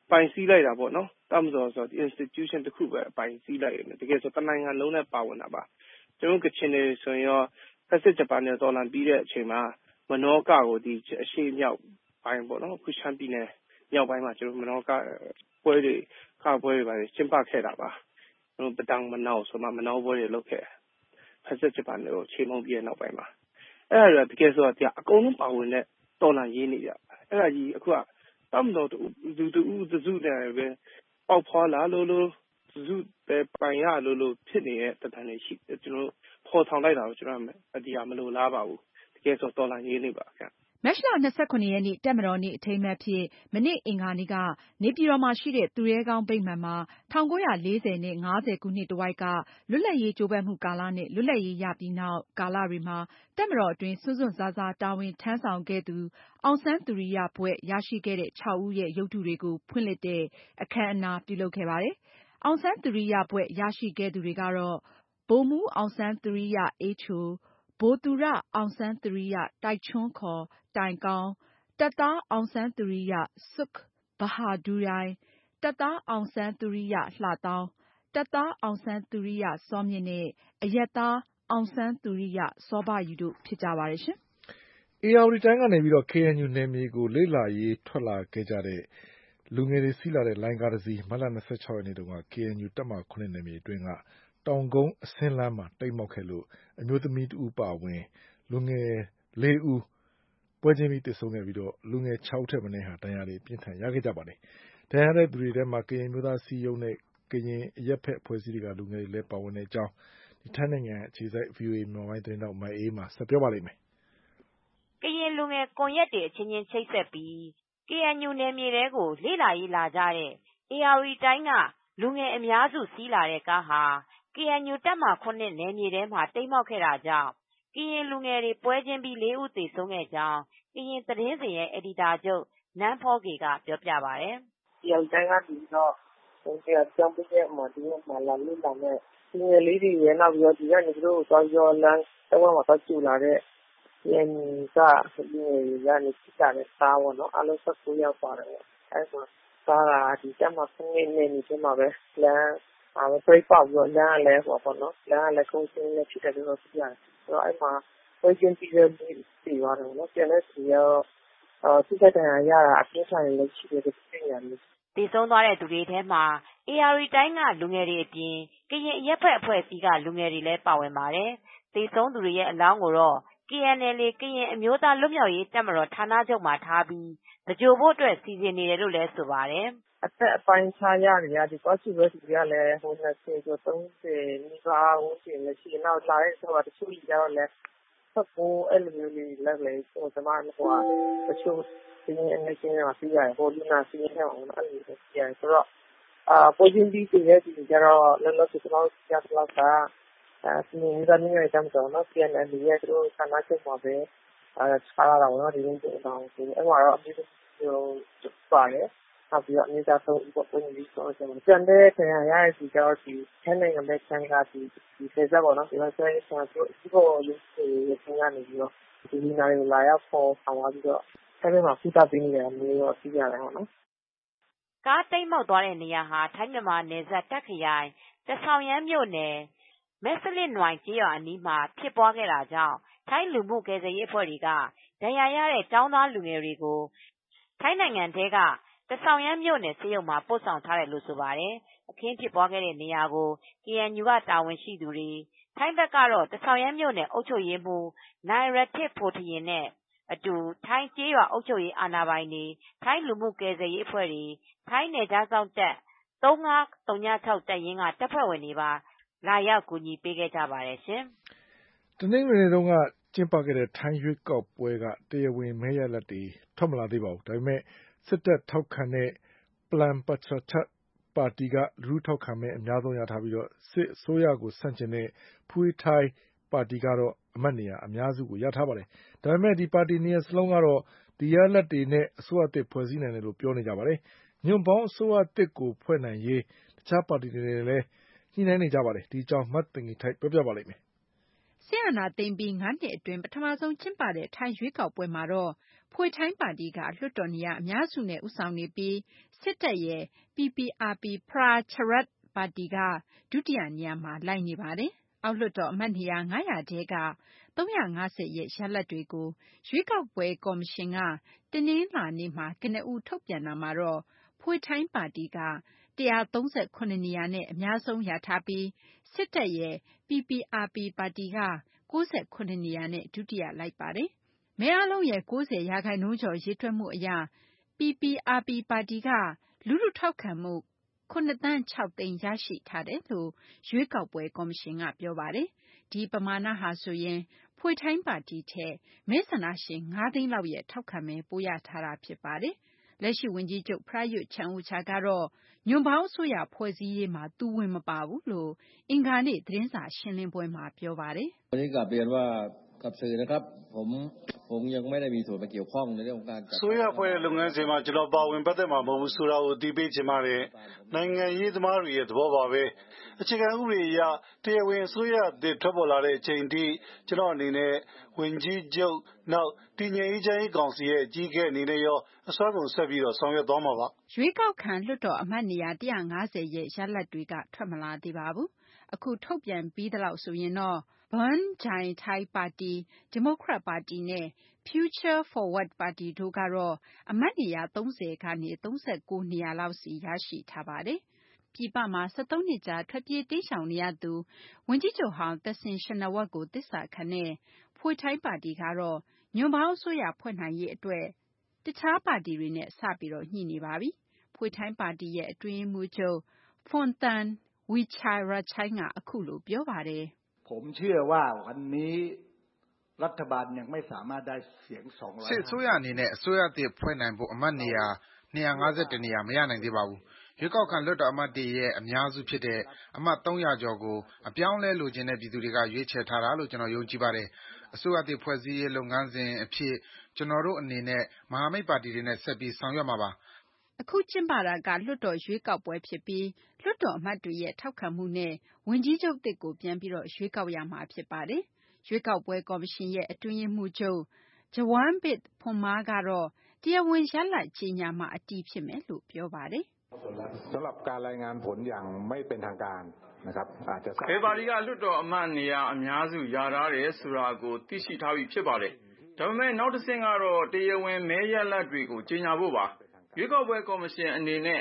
ပိုင်စည်းလိုက်တာပေါ့နော်တပ်မတော်ဆိုတော့ institution တစ်ခုပဲပိုင်စည်းလိုက်တယ်တကယ်ဆိုတနိုင်ငံလုံးနဲ့ပါဝင်တာပါကျွန်တော်ကချင်နေဆိုရင်ရောဖက်စစ်ဂျပန်နဲ့တော်လန်ပြီးတဲ့အချိန်မှာမနောကကိုဒီအရှိမြောက်ပိုင်းပေါ့နော်ခုချမ်းပြည်နယ်မြောက်ပိုင်းမှာကျွန်တော်မနောကပွဲတွေခါပွဲတွေပါကျင်းပခဲ့တာပါကျွန်တော်ပတန်းမနောဆိုမှမနောပွဲတွေလုပ်ခဲ့ဖက်စစ်ဂျပန်ကိုချိန်မုံပြီးတဲ့နောက်ပိုင်းမှာအဲ့ဒါတကယ်ဆိုတော့အကုန်လုံးပါဝင်တဲ့တော်လန်ရေးနေကြအဲ့ဒါကြီးအခုကတမတော်သူစုနဲ့ပဲပေါက်ဖွာလာလို့စုပဲပိုင်ရလို့ဖြစ်နေတဲ့တဏ္ဍာန်ရှိကျွန်တော်ဖော်ဆောင်လိုက်တာကိုကျွန်တော်အတရားမလို့လားပါဘူးတကယ်ဆိုတော်လန်ရေးနေပါခင်မတ်လ 29 ရက်နေ့တပ်မတော်နေ့အထိမ်းအမှတ်အဖြစ်မနေ့အင်္ဂါနေ့ကနေပြည်တော်မှာရှိတဲ့သူရဲကောင်းဗိမာန်မှာ1940နဲ့50ခုနှစ်တဝိုက်ကလွတ်လပ်ရေးကြိုးပမ်းမှုကာလနဲ့လွတ်လပ်ရေးရပြီးနောက်ကာလတွေမှာတပ်မတော်အတွင်းစွန့်စွန့်စားစားတာဝန်ထမ်းဆောင်ခဲ့သူအောင်ဆန်းသူရိယဘွဲ့ရရှိခဲ့တဲ့6ဦးရဲ့ရုပ်တုတွေကိုဖွင့်လှစ်တဲ့အခမ်းအနားပြုလုပ်ခဲ့ပါတယ်။အောင်ဆန်းသူရိယဘွဲ့ရရှိခဲ့သူတွေကတော့ဗိုလ်မှူးအောင်ဆန်းသူရိယအေးချိုဗိုလ်သူရအောင်ဆန်းသူရိယတိုက်ချွန်းခေါ်တိုင်ကောင်းတပ်သားအောင်ဆန်းသူရိယဆွတ်ဘဟာဒူရိုင်တပ်သားအောင်ဆန်းသူရိယလှသောင်းတပ်သားအောင်ဆန်းသူရိယစောမြင့်နဲ့အရပ်သားအောင်ဆန်းသူရိယစောဘယူတို့ဖြစ်ကြပါတယ်ရှင်။ဧရာဝတီတိုင်းကနေပြီးတော့ KNU နယ်မြေကိုလေ့လာရေးထွက်လာခဲ့ကြတဲ့လူငယ်တွေစီးလာတဲ့လိုင်းကားတစ်စီးမတ်လ 26 ရက်နေ့တုန်းက KNU တပ်မ9နယ်မြေအတွင်းကတောင်ကုန်းအစင်းလမ်းမှာတိတ်မောက်ခဲ့လို့အမျိုးသမီးတဦးပါဝင်လူငယ်4ဦးပွဲချင်းပြီးတည်ဆုံခဲ့ပြီးတော့လူငယ်6ဦးထက်မနည်းဟာဒဏ်ရာတွေပြင်းထန်ရခဲ့ကြပါတယ်။ဒဏ်ရာတဲ့သူတွေထဲမှာကရင်မျိုးသားစီယုံနဲ့ကရင်အရက်ဖက်ဖွဲ့စည်းတွေကလူငယ်တွေလည်းပါဝင်တဲ့အကြောင်းဒီထိုင်းနိုင်ငံအခြေစိုက် VOA မြန်မာပိုင်းသတင်းတော့မအေးမှာဆက်ပြောပါလိမ့်မယ်။ကရင်လူငယ်ကွန်ရက်တွေအချင်းချင်းချိတ်ဆက်ပြီး KNU နယ်မြေတဲကိုလေ့လာရေးလာကြတဲ့ဧရာဝတီတိုင်းကလူငယ်အများစုစီးလာတဲ့ကားဟာ KNU တပ်မ9နယ်မြေထဲမှာတိတ်မောက်ခဲ့တာကြောင့်ကရင်လူငယ်တွေပွဲချင်းပြီး4ဦးသေဆုံးခဲ့ကြောင်းကရင်သတင်းစဉ်ရဲ့အယ်ဒီတာချုပ်နန်းဖောကေကပြောပြပါတယ်။ဒီအောင်တိုင်းကဒီတော့ကျောင်းပြည့်မှာဒီမှာလာလို့လာမဲ့လူငယ်လေးတွေရဲ့နောက်ပြီးတော့ဒီကနေသူတို့သွားရောလမ်းတော့မှာတော့ကျူလာတဲ့ကလူငယ်တွေကနေဖြစ်ကြတဲ့စားပေါ့နော်အလုံး19ယောက်ပါတယ်အဲ့ဒါစားတာဒီတက်မှာ9နှစ်နေဒီမှာပဲလမ်းပြိပောက်ပြီးတော့လမ်းလည်းပေါ့နော်လမ်းလည်းကုန်းစင်းလည်းဖြစ်တယ်လို့ဆိုရတယ်ဆိုတော့အဲ့မှာပွဲချင်းပြီးတဲ့ဒီပါတယ်နော်ပြန်တဲ့စီရောသူကတည်းကရတာအပြင်းထန်လည်းရှိတယ်သိရတယ်တည်ဆုံးသွားတဲ့သူတွေထဲမှာ AR တိုင်းကလူငယ်တွေအပြင်ကရင်အရက်ဖက်အဖွဲ့အစည်းကလူငယ်တွေလည်းပါဝင်ပါတယ်။တည်ဆုံးသူတွေရဲ့အလောင်းကိုတော့ KNLA ကရင်အမျိုးသားလွတ်မြောက်ရေးတပ်မတော်ဌာနချုပ်မှာထားပြီးသဂြိုလ်ဖို့အတွက်စီစဉ်နေတယ်လို့လည်းဆိုပါတယ်။အသက်အပိုင်းခြားရတယ်ဒီကောစီဘက်စီကလည်းဟို20ကျော်30နီးပါးဝန်းကျင်လည်းရှိနောက်လာတဲ့ဆိုတာတချို့ကြီးတော့လည်း19အဲ့လိုမျိုးလေးလည်းလေဆိုတော့တချို့ဒီနေ့ချင်းမှာပြရတယ်ဟိုလူနာစီးနေအောင်အဲ့လိုပြရတယ်ဆိုတော့ပိုချင်းပြီးတည်တဲ့ဒီကြတော့လောလောဆယ်တော့ကြားတော့စီမင်းသားမျိုးရဲ့တမ်းတော့နော်ပြန်လည်းရဲ့သူတို့ဌာနချုပ်မှာပဲခြားလာတော့နော်ဒီလိုတော့ဆိုအဲ့မှာတော့အမျိုးမျိုးပါတယ်နောက်ပြီးတော့အမျိုးသားဆုံးပေါ့ပုံပြီးဆိုတော့ကျန်တဲ့ခရိုင်ရတဲ့ဒီကြောဒီထိုင်းနိုင်ငံပဲချမ်းကဒီဖေးစားပေါ့နော်ဒီလိုဆိုရင်ဆန်ဆိုဒီကိုရေးဆင်းရနေပြီးတော့ဒီနာရီလာရောက်ပေါ်ဆောင်သွားပြီးတော့အဲ့မှာဖိတာပေးနေတယ်မျိုးတော့သိရတယ်ဟုတ်နော်ကားတိတ်မောက်သွားတဲ့နေရာဟာထိုင်းမြန်မာနယ်စပ်တက်ခရိုင်တဆောင်ရမ်းမြို့နယ်မဲစလစ်နွိုင်ကျေးရွာအနီးမှာဖြစ်ပွားခဲ့တာကြောင့်ထိုင်းလူမှုကယ်ဆယ်ရေးအဖွဲ့တွေကဒဏ်ရာရတဲ့ကျောင်းသားလူငယ်တွေကိုထိုင်းနိုင်ငံထဲကတဆောင်ရမ်းမြို့နယ်ဆေးရုံမှာပို့ဆောင်ထားတယ်လို့ဆိုပါတယ်။အခင်းဖြစ်ပွားခဲ့တဲ့နေရာကို KNU ကတာဝန်ရှိသူတွေထိုင်းဘက်ကတော့တဆောင်ရမ်းမြို့နယ်အုပ်ချုပ်ရေးမှူးနိုင်ရတစ်ဖိုထရင်နဲ့အတူထိုင်းကျေးရွာအုပ်ချုပ်ရေးအာဏာပိုင်တွေထိုင်းလူမှုကယ်ဆယ်ရေးအဖွဲ့တွေထိုင်းနယ်ခြားစောင့်တပ်3506တပ်ရင်းကတပ်ဖွဲ့ဝင်တွေပါလာရောက်ကူညီပေးခဲ့ကြပါတယ်ရှင်။တနင်္ဂနွေနေ့တုန်းကကျင်းပခဲ့တဲ့ထိုင်းရွေးကောက်ပွဲကတရားဝင်မဲရလဒ်တွေထွက်မလာသေးပါဘူး။ဒါပေမဲ့စစ်တပ်ထောက်ခံတဲ့ Palang Pracharath ပါတီကလူထုထောက်ခံမဲအများဆုံးရထားပြီးတော့စစ်အစိုးရကိုဆန့်ကျင်တဲ့ Pheu Thai ပါတီကတော့အမတ်နေရာအများစုကိုရထားပါတယ်။ဒါပေမဲ့ဒီပါတီနှစ်ရပ်စလုံးကတော့ဒီရလဒ်တွေနဲ့အစိုးရအသစ်ဖွဲ့စည်းနိုင်တယ်လို့ပြောနေကြပါတယ်။ညွန့်ပေါင်းအစိုးရအသစ်ကိုဖွဲ့နိုင်ရေးတခြားပါတီတွေလည်းညှိနှိုင်းနေကြပါတယ်။ဒီအကြောင်းမသိင်္ဂီထိုက်ပြောပြပါလိမ့်မယ်။စစ်အာဏာသိမ်းပြီး 5 နှစ်အတွင်းပထမဆုံးကျင်းပတဲ့ထိုင်းရွေးကောက်ပွဲမှာတော့ဖွေထိုင်းပါတီကလွှတ်တော်နေရာအများစုနဲ့ဦးဆောင်နေပြီးစစ်တပ်ရဲ့ PPRP Pracharat ပါတီကဒုတိယနေရာမှာလိုက်နေပါတယ်။အောက်လွှတ်တော်အမတ်နေရာ900ထဲက350ရဲ့ရလဒ်တွေကိုရွေးကောက်ပွဲကော်မရှင်ကတနင်္လာနေ့မှာကနဦးထုတ်ပြန်တာမှာတော့ဖွေထိုင်းပါတီက138နေရာနဲ့အများဆုံးရထားပြီးစစ်တပ်ရဲ့ PPRP ပါတီက69နေရာနဲ့ဒုတိယလိုက်ပါတယ်။မဲအားလုံးရဲ့90%ကျော်ရေတွက်မှုအရ PPRP ပါတီကလူထုထောက်ခံမှု9.6 သန်းရရှိထားတယ်လို့ရွေးကောက်ပွဲကော်မရှင်ကပြောပါတယ်။ဒီပမာဏဟာဆိုရင်ဖွေထိုင်းပါတီထက်မဲဆန္ဒရှင်9 သိန်းလောက်ရဲ့ထောက်ခံမဲပိုရထားတာဖြစ်ပါတယ်။လက်ရှိဝန်ကြီးချုပ်ပရာယွတ်ချန်အိုချာကတော့ညွန့်ပေါင်းအစိုးရဖွဲ့စည်းရေးမှာသူဝင်မပါဘူးလို့အင်္ဂါနေ့သတင်းစာရှင်းလင်းပွဲမှာပြောပါတယ်။วันนี้กลับเรียนว่ากับสื่อนะครับผมยังไม่ได้มีส่วนมาเกี่ยวข้องในเรื่องของการဆိုရဖွဲ့လုပ်ငန်းစဉ်မှာကျွန်တော်ပါဝင်ပတ်သက်မှာမဟုတ်ဘူးဆိုတာကိုသိပေးချင်ပါတယ်နိုင်ငံရေးသမားတွေရဲ့သဘောပါပဲအခြေခံဥပဒေအရတရားဝင်အစိုးရအသစ်ထွက်ပေါ်လာတဲ့အချိန်ထိကျွန်တော်အနေနဲ့ဝန်ကြီးချုပ်နောက်တည်ငြိမ်အေးချမ်းရေးကောင်စီရဲ့အကြီးအကဲအနေနဲ့ရောအစွမ်းကုန်ဆက်ပြီးတော့ဆောင်ရွက်သွားမှာပါရွေးကောက်ခံလွှတ်တော်အမတ်နေရာ150ရဲ့ရလဒ်တွေကထွက်မလာသေးပါဘူးအခုထုတ်ပြန်ပြီးသလောက်ဆိုရင်တော့Bun Jai Thai ပါတီဒီမိုကရက်ပါတီနဲ့ Future Forward ပါတီတို့ကတော့အမတ်နေရာ30ကနေ39နေရာလောက်စီရရှိထားပါတယ်။ပြည်ပမှာ73နှစ်ကြာထွက်ပြေးတိမ်းရှောင်နေရသူဝန်ကြီးချုပ်ဟောင်းသက်ဆင်ရှင်နဝတ်ကိုတစ္ဆာခံတဲ့ဖွေထိုင်းပါတီကတော့ညွန့်ပေါင်းအစိုးရဖွဲ့နိုင်ရေးအတွက်တခြားပါတီတွေနဲ့စပြီးတော့ညှိနေပါပြီ။ဖွေထိုင်းပါတီရဲ့အတွင်းရေးမှူးချုပ် Phontan Wichayachai ကအခုလိုပြောပါတယ်ผมเชื่อว่าวันนี้รัฐบาลยังไม่สามารถได้เสียง250 စစ်အစိုးရအနေနဲ့အစိုးရသစ်ဖွဲ့နိုင်ဖို့အမတ်နေရာ251နေရာမရနိုင်သေးပါဘူး။ရွေးကောက်ခံလွှတ်တော်အမတ်တွေရဲ့အများစုဖြစ်တဲ့အမတ်300ကျော်ကိုအပြောင်းလဲလိုချင်တဲ့ပြည်သူတွေကရွေးချယ်ထားတာလို့ကျွန်တော်ယုံကြည်ပါတယ်။အစိုးရသစ်ဖွဲ့စည်းရေးလုပ်ငန်းစဉ်အဖြစ်ကျွန်တော်တို့အနေနဲ့မဟာမိတ်ပါတီတွေနဲ့ဆက်ပြီးဆောင်ရွက်မှာပါ။အခုကျင်းပတာကလွှတ်တော်ရွေးကောက်ပွဲဖြစ်ပြီးလွှတ်တော်အမတ်တွေရဲ့ထောက်ခံမှုနဲ့ဝန်ကြီးချုပ်သစ်ကိုပြန်ပြီးတော့ရွေးကောက်ရမှာဖြစ်ပါတယ်။ရွေးကောက်ပွဲကော်မရှင်ရဲ့အတွင်းရေးမှူးချုပ် Jawambit Phumma ကတော့တရားဝင်ရလဒ်ကြေညာမှအတည်ဖြစ်မယ်လို့ပြောပါတယ်။สำหรับการรายงานผลอย่างไม่เป็นทางการนะครับอาจจะဘယ်ပါတီကလွှတ်တော်အမတ်နေရာအများစုရထားတယ်ဆိုတာကိုသိရှိထားပြီးဖြစ်ပါတယ်။ဒါပေမဲ့နောက်တစ်ဆင့်ကတော့တရားဝင်မဲရလဒ်တွေကိုကြေညာဖို့ပါ။ရွေးကောက်ပွဲကော်မရှင်အနေနဲ့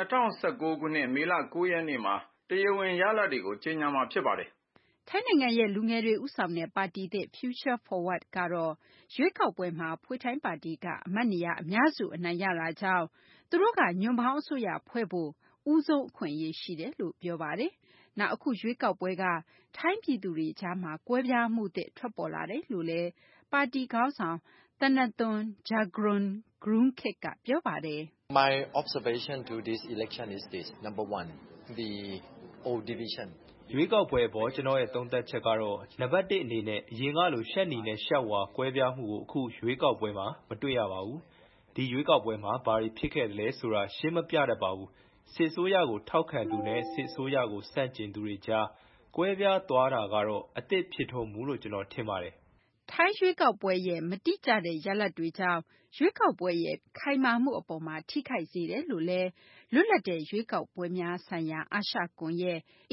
2019ခုနှစ်မေလ9ရက်နေ့မှာတရားဝင်ရလဒ်တွေကိုကြေညာမှာဖြစ်ပါတယ်။ထိုင်းနိုင်ငံရဲ့လူငယ်တွေဦးဆောင်တဲ့ပါတီသစ် Future Forward ကတော့ရွေးကောက်ပွဲမှာဖွေထိုင်းပါတီကအမတ်နေရာအများစုအနိုင်ရတာကြောင့်သူတို့ကညွန့်ပေါင်းအစိုးရဖွဲ့ဖို့ဦးဆုံးအခွင့်အရေးရှိတယ်လို့ပြောပါတယ်။နောက်အခုရွေးကောက်ပွဲကထိုင်းပြည်သူတွေကြားမှာကွဲပြားမှုသစ်ထွက်ပေါ်လာတယ်လို့လည်းပါတီခေါင်းဆောင်Thanathorn Juangroongruangkit ကပြောပါတယ်။ My observation to this election is this. Number 1, the old division. ရွေးကောက်ပွဲအပေါ်ကျွန်တော်ရဲ့သုံးသပ်ချက်ကတော့နံပါတ်1အနေနဲ့အရင်ကလိုရှက်နီနဲ့ရှက်ဝါကွဲပြားမှုကိုအခုရွေးကောက်ပွဲမှာမတွေ့ရပါဘူး။ဒီရွေးကောက်ပွဲမှာဘာတွေဖြစ်ခဲ့တယ်လဲဆိုတာရှင်းမပြတတ်ပါဘူး။စစ်ဆိုးရကိုထောက်ခံသူနဲ့စစ်ဆိုးရကိုဆန့်ကျင်သူတွေကြားကွဲပြားသွားတာကတော့အသစ်ဖြစ်ထုံမှုလို့ကျွန်တော်ထင်ပါတယ်။ထိုင်းရွေးကောက်ပွဲရဲ့မတိကျတဲ့ရလဒ်တွေကြောင့်ရွေးကောက်ပွဲရဲ့ခိုင်မာမှုအပေါ်မှာထိခိုက်စေတယ်လို့လည်းလွတ်လပ်တဲ့ရွေးကောက်ပွဲများဆိုင်ရာအာရှကွန်ရက်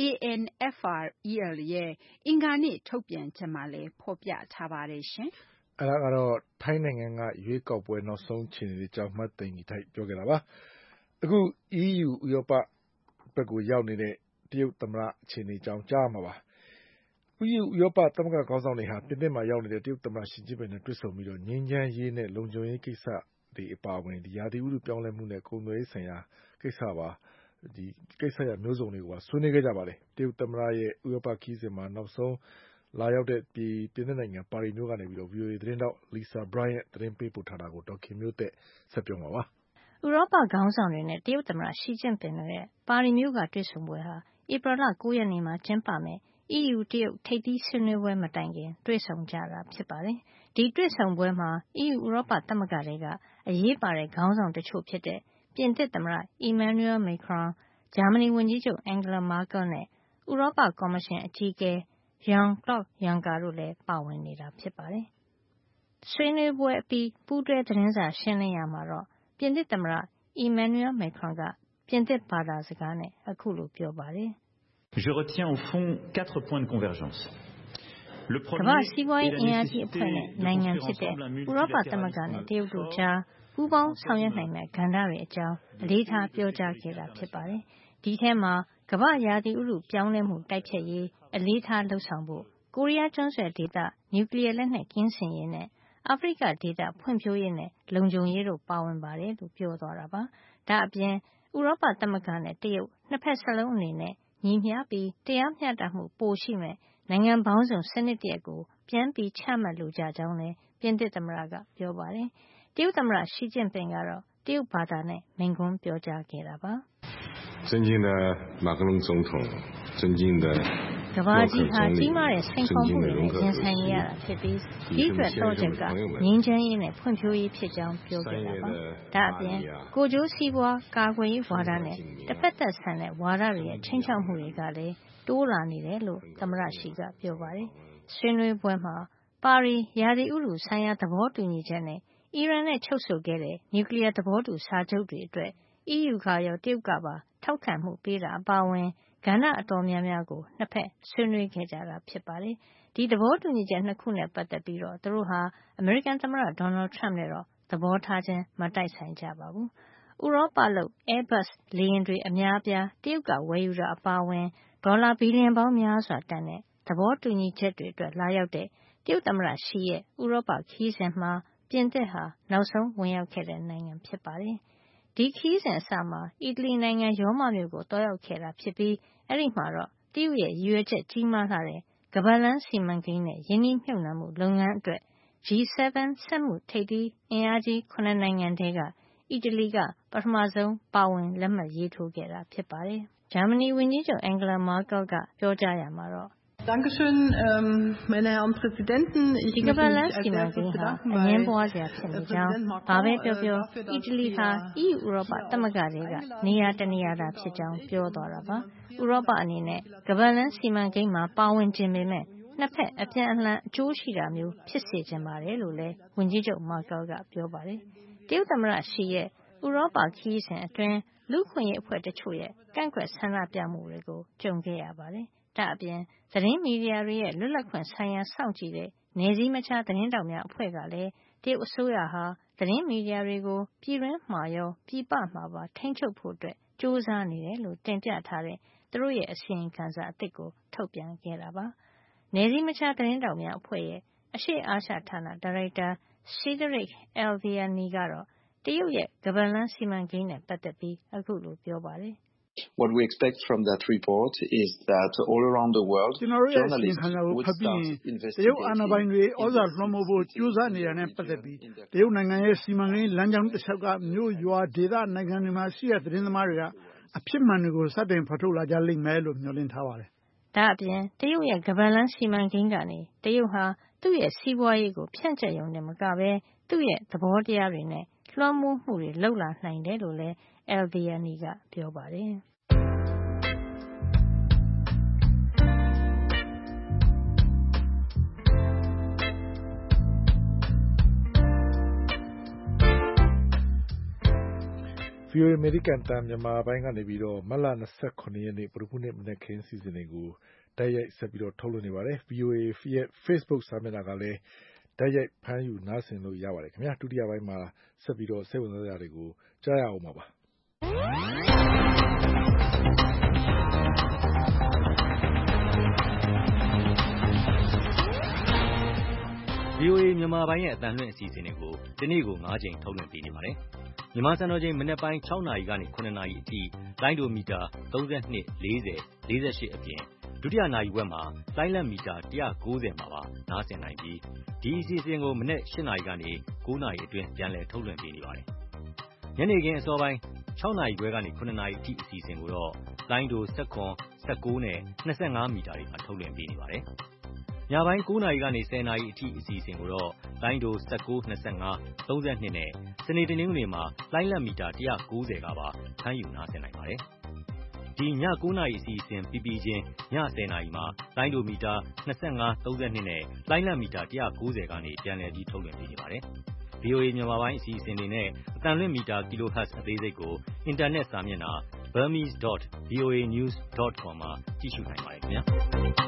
ANFREL ရဲ့အင်္ဂါနေ့ထုတ်ပြန်ချက်မှာလည်းဖော်ပြထားပါတယ်ရှင်။အဲဒါကတော့ထိုင်းနိုင်ငံကရွေးကောက်ပွဲနောက်ဆုံးအခြေအနေတွေကြောင့်မှတ်သိမ်းထိုက်ပြောခဲ့တာပါ။အခု EU ဥရောပဘက်ကိုရောက်နေတဲ့တရုတ်သမ္မတအခြေအနေကြောင့်ကြားမှာပါ။ EU ဥရောပသမဂ္ဂခေါင်းဆောင်တွေဟာပြင်သစ်မှာရောက်နေတဲ့တရုတ်သမ္မတရှီကျင်းပင်နဲ့တွေ့ဆုံပြီးငြိမ်းချမ်းရေးနဲ့လုံခြုံရေးကိစ္စတွေအပါအဝင်ရာသီဥတုပြောင်းလဲမှုနဲ့ကုန်သွယ်ရေးဆိုင်ရာကိစ္စမျိုးစုံတွေကိုဆွေးနွေးခဲ့ကြပါတယ်။တရုတ်သမ္မတရဲ့ဥရောပခရီးစဉ်မှာနောက်ဆုံးလာရောက်တဲ့ပြင်သစ်နိုင်ငံပါရီမြို့ကနေပြီးတော့ VOA သတင်းတောက် Lisa Bryant သတင်းပေးပို့ထားတာကိုဒေါ်ခင်မျိုးသက်ဆက်ပြောမှာပါ။ဥရောပခေါင်းဆောင်တွေနဲ့တရုတ်သမ္မတရှီကျင့်ပင်တို့ရဲ့ပါရီမြို့ကတွေ့ဆုံပွဲဟာဧပြီလ9ရက်နေ့မှာကျင်းပမယ်EU တရုတ်ထိပ်သီးဆွေးနွေးပွဲမတိုင်ခင်တွေ့ဆုံကြတာဖြစ်ပါတယ်။ဒီတွေ့ဆုံပွဲမှာ EU ဥရောပသမဂ္ဂတွေကအရေးပါတဲ့ခေါင်းဆောင်တချို့ဖြစ်တဲ့ပြင်သစ်သမ္မတ Emmanuel Macron, ဂျာမနီဝန်ကြီးချုပ် Angela Merkel နဲ့ဥရောပကော်မရှင်အကြီးအကဲ Jean-Claude Juncker တို့လည်းပါဝင်နေတာဖြစ်ပါတယ်။ဆွေးနွေးပွဲအပြီးပူးတွဲသတင်းစာရှင်းလင်းရာမှာတော့ပြင်သစ်သမ္မတ Emmanuel Macron ကပြင်သစ်ဘာသာစကားနဲ့အခုလိုပြောပါတယ်။ Je retiens au fond 4 points de convergence. ကမ္ဘာစီးပွားရေးအင်အားကြီးအဖွဲ့နဲ့နိုင်ငံဖြစ်တဲ့ဥရောပသမဂ္ဂနဲ့တရုတ်တို့ကြားပူးပေါင်းဆောင်ရွက်နိုင်မယ့်ကဏ္ဍတွေအကြောင်းအလေးထားပြောကြားခဲ့တာဖြစ်ပါတယ်။ဒီထဲမှာကမ္ဘာရာသီဥတုပြောင်းလဲမှုတိုက်ဖျက်ရေးအလေးထားလှုပ်ဆောင်ဖို့ကိုရီးယားကျွန်းဆွယ်ဒေသနျူကလ িয়ার လက်နက်ကင်းစင်ရေးနဲ့အာဖရိကဒေသဖွံ့ဖြိုးရေးနဲ့လုံခြုံရေးတို့ပါဝင်ပါတယ်လို့ပြောသွားတာပါ။ဒါအပြင်ဥရောပသမဂ္ဂနဲ့တရုတ်နှစ်ဖက်စလုံးအနေနဲ့ညီမျှပြီးတရားမျှတမှုပိုရှိမဲ့နိုင်ငံပေါင်းစုံစနစ်တရက်ကိုပြန်ပြီးချမှတ်လိုကြကြောင်းလည်းပြင်သစ်သမ္မတကပြောပါတယ်။တရုတ်သမ္မတရှီကျင့်ပင်ကတော့တရုတ်ဘာသာနဲ့မိန့်ခွန်းပြောကြားခဲ့တာပါ尊敬的马克龙总统尊敬的ကမ္ဘာကြီးဟာကြီးမားတဲ့စိန်ခေါ်မှုတွေနဲ့ရင်ဆိုင်ရတာဖြစ်ပြီးဒီအတွက်တော့ချက်ကငြိမ်းချမ်းရေးနဲ့ဖွံ့ဖြိုးရေးဖြစ်ကြောင်းပြောခဲ့တာပါ။ဒါအပြင်ကိုကျိုးစီးပွားကာကွယ်ရေးဝါဒနဲ့တစ်ဖက်သက်ဆန်တဲ့ဝါဒတွေရဲ့ချင်းချောက်မှုတွေကလည်းတိုးလာနေတယ်လို့သမ္မတရှီကပြောပါတယ်။ဆွေးနွေးပွဲမှာပါရီရာသီဥတုဆိုင်ရာသဘောတူညီချက်နဲ့အီရန်နဲ့ချုပ်ဆိုခဲ့တဲ့နျူကလ িয়ার သဘောတူစာချုပ်တွေအတွက် EU ကရောတရုတ်ကပါထောက်ခံမှုပေးတာအပါအဝင်ကဏ္ဍအတော်များများကိုနှစ်ဖက်ဆွေးနွေးခဲ့ကြတာဖြစ်ပါတယ်။ဒီသဘောတူညီချက်နှစ်ခုနဲ့ပတ်သက်ပြီးတော့သူတို့ဟာအမေရိကန်သမ္မတဒေါ်နယ်ထရမ့်နဲ့တော့သဘောထားချင်းမတိုက်ဆိုင်ကြပါဘူး။ဥရောပလုပ် Airbus လေယာဉ်တွေအများအပြားတရုတ်ကဝယ်ယူတာအပါအဝင်ဒေါ်လာဘီလီယံပေါင်းများစွာတန်တဲ့သဘောတူညီချက်တွေအတွက်လာရောက်တဲ့တရုတ်သမ္မတရှီရဲ့ဥရောပခရီးစဉ်မှာပြင်သစ်ဟာနောက်ဆုံးဝင်ရောက်ခဲ့တဲ့နိုင်ငံဖြစ်ပါတယ်။ဒီခရီးစဉ်အစမှာအီတလီနိုင်ငံရောမမြို့ကိုတွားရောက်ခဲ့တာဖြစ်ပြီးအဲဒီမှာတော့တရုတ်ရဲ့ရည်ရွယ်ချက်ကြီးမားလာတဲ့ကမ္ဘာလမ်းစီမံကိန်းနဲ့ယင်းနှိမ့်မြှုပ်နှံမှုလုပ်ငန်းအတွက် G7 စက်မှုထိပ်သီးအင်အားကြီး9နိုင်ငံထဲကအီတလီကပထမဆုံးပါဝင်လက်မှတ်ရေးထိုးခဲ့တာဖြစ်ပါတယ်။ဂျာမနီဝန်ကြီးချုပ် Angela Merkel ကပြောကြားရမှာတော့ဒီကမ္ဘာလမ်းစီမံကိန်းဟာအငင်းပွားစရာဖြစ်နေကြောင်းဘာပဲပြောပြောအီတလီဟာ EU ဥရောပသမဂ္ဂတွေကနေရာတနေရာသာဖြစ်ကြောင်းပြောသွားတာပါ။ဥရောပအနေနဲ့ကမ္ဘာလမ်းစီမံကိန်းမှာပါဝင်ခြင်းပေမဲ့နှစ်ဖက်အပြန်အလှန်အကျိုးရှိတာမျိုးဖြစ်စေချင်ပါတယ်လို့လည်းဝန်ကြီးချုပ် Merkel ကပြောပါတယ်။တရုတ်သမ္မတရှီရဲ့ဥရောပခရီးစဉ်အတွင်းလူ့အခွင့်အရေးအဖွဲ့တချို့ရဲ့ကန့်ကွက်ဆန္ဒပြမှုတွေကိုကြုံခဲ့ရပါတယ်။ဒါအပြင်သတင်းမီဒီယာတွေရဲ့လွတ်လပ်ခွင့်ဆိုင်ရာစောင့်ကြည့်တဲ့နယ်စည်းမခြားသတင်းတောက်များအဖွဲ့ကလည်းတရုတ်အစိုးရဟာသတင်းမီဒီယာတွေကိုပြည်တွင်းမှာရောပြည်ပမှာပါထိန်းချုပ်ဖို့အတွက်ကြိုးစားနေတယ်လို့တင်ပြထားတဲ့သူတို့ရဲ့အစီရင်ခံစာအသစ်ကိုထုတ်ပြန်ခဲ့တာပါ။နယ်စည်းမခြားသတင်းတောက်များအဖွဲ့ရဲ့အရှေ့အာရှဌာနဒါရိုက်တာ Cedric Alviani ကတော့တရုတ်ရဲ့ကမ္ဘာလမ်းစီမံကိန်းနဲ့ပတ်သက်ပြီးအခုလိုပြောပါတယ်။ What we expect from that report is that all around the world ကျွန်တော်တို့ရဲ့အစီရင်ခံစာကိုဖတ်ပြီးရင်တရုတ်အာဏာပိုင်တွေဩဇာလွှမ်းမိုးဖို့ကြိုးစားနေတာနဲ့ပတ်သက်ပြီးတရုတ်နိုင်ငံရဲ့စီမံကိန်းလမ်းကြောင်းတစ်လျှောက်ကမြို့ရွာဒေသနိုင်ငံတွေမှာရှိတဲ့သတင်းသမားတွေကအဖြစ်မှန်တွေကိုစတင်ဖော်ထုတ်လာကြလိမ့်မယ်လို့မျှော်လင့်ထားပါတယ်။ဒါအပြင်တရုတ်ရဲ့ကမ္ဘာလမ်းစီမံကိန်းကနေတရုတ်ဟာသူ့ရဲ့စီးပွားရေးကိုဖြန့်ကျက်ရုံနဲ့မကဘဲသူ့ရဲ့သဘောတရားတွေနဲ့လွှမ်းမိုးမှုတွေလုပ်လာနိုင်တယ်လို့လည်း Alviani ကပြောပါတယ်။ VOA အမေရိကန်တန်မြန်မာပိုင်းကနေပြီးတော့မတ်လ29ရက်နေ့ဗုဒ္ဓဟူးနေ့မနက်ခင်းစီစဉ်တွေကိုတိုက်ရိုက်ဆက်ပြီးတော့ထုတ်လွှင့်နေပါတယ်။ VOA ရဲ့ Facebook စာမျက်နှာကလည်းတိုက်ရိုက်ဖမ်းယူနားဆင်လို့ရပါတယ်ခင်ဗျာ။ဒုတိယပိုင်းမှာဆက်ပြီးတော့စိတ်ဝင်စားစရာတွေကိုကြားရအောင်ပါ။ VOA မြန်မာပိုင်းရဲ့အသံလွှင့်အစီအစဉ်တွေကိုဒီနေ့ကို9ချိန်ထုတ်လွှင့်ပေးနေပါတယ်။မြန်မာစံတော်ချိန်မနက်ပိုင်း6နာရီကနေ9နာရီအထိလိုင်းဒိုမီတာ32 40 48အပြင်ဒုတိယနာရီဝက်မှာလိုင်းလက်မီတာ190မှာပါနားဆင်နိုင်ပြီးဒီအစီအစဉ်ကိုမနက်8နာရီကနေ9နာရီအတွင်းပြန်လည်ထုတ်လွှင့်ပေးနေပါတယ်။ညနေခင်းအစောပိုင်း6နာရီခွဲကနေ9နာရီအထိအစီအစဉ်ကိုတော့လိုင်းဒို19 19နဲ့25မီတာတွေမှာထုတ်လွှင့်ပေးနေပါတယ်။ညပိုင်း9နာရီကနေ10နာရီအထိအစီအစဉ်ကိုတော့လိုင်းဒို19 25 32နဲ့စနေတနင်္ဂနွေမှာလိုင်းလက်မီတာ190ကပါဖမ်းယူနားဆင်နိုင်ပါတယ်။ဒီည9နာရီအစီအစဉ်ပြီးချင်းည10နာရီမှာလိုင်းဒိုမီတာ25 32နဲ့လိုင်းလံမီတာ190ကနေပြန်လည်ပြီးထုတ်လွှင့်ပေးနေပါတယ်။ VOA မြန်မာပိုင်းအစီအစဉ်တွေနဲ့အတန်လွင့်မီတာ kHz အသေးစိတ်ကိုအင်တာနက်စာမျက်နှာ burmese.voanews.com မှာကြည့်ရှုနိုင်ပါတယ်ခင်ဗျာ။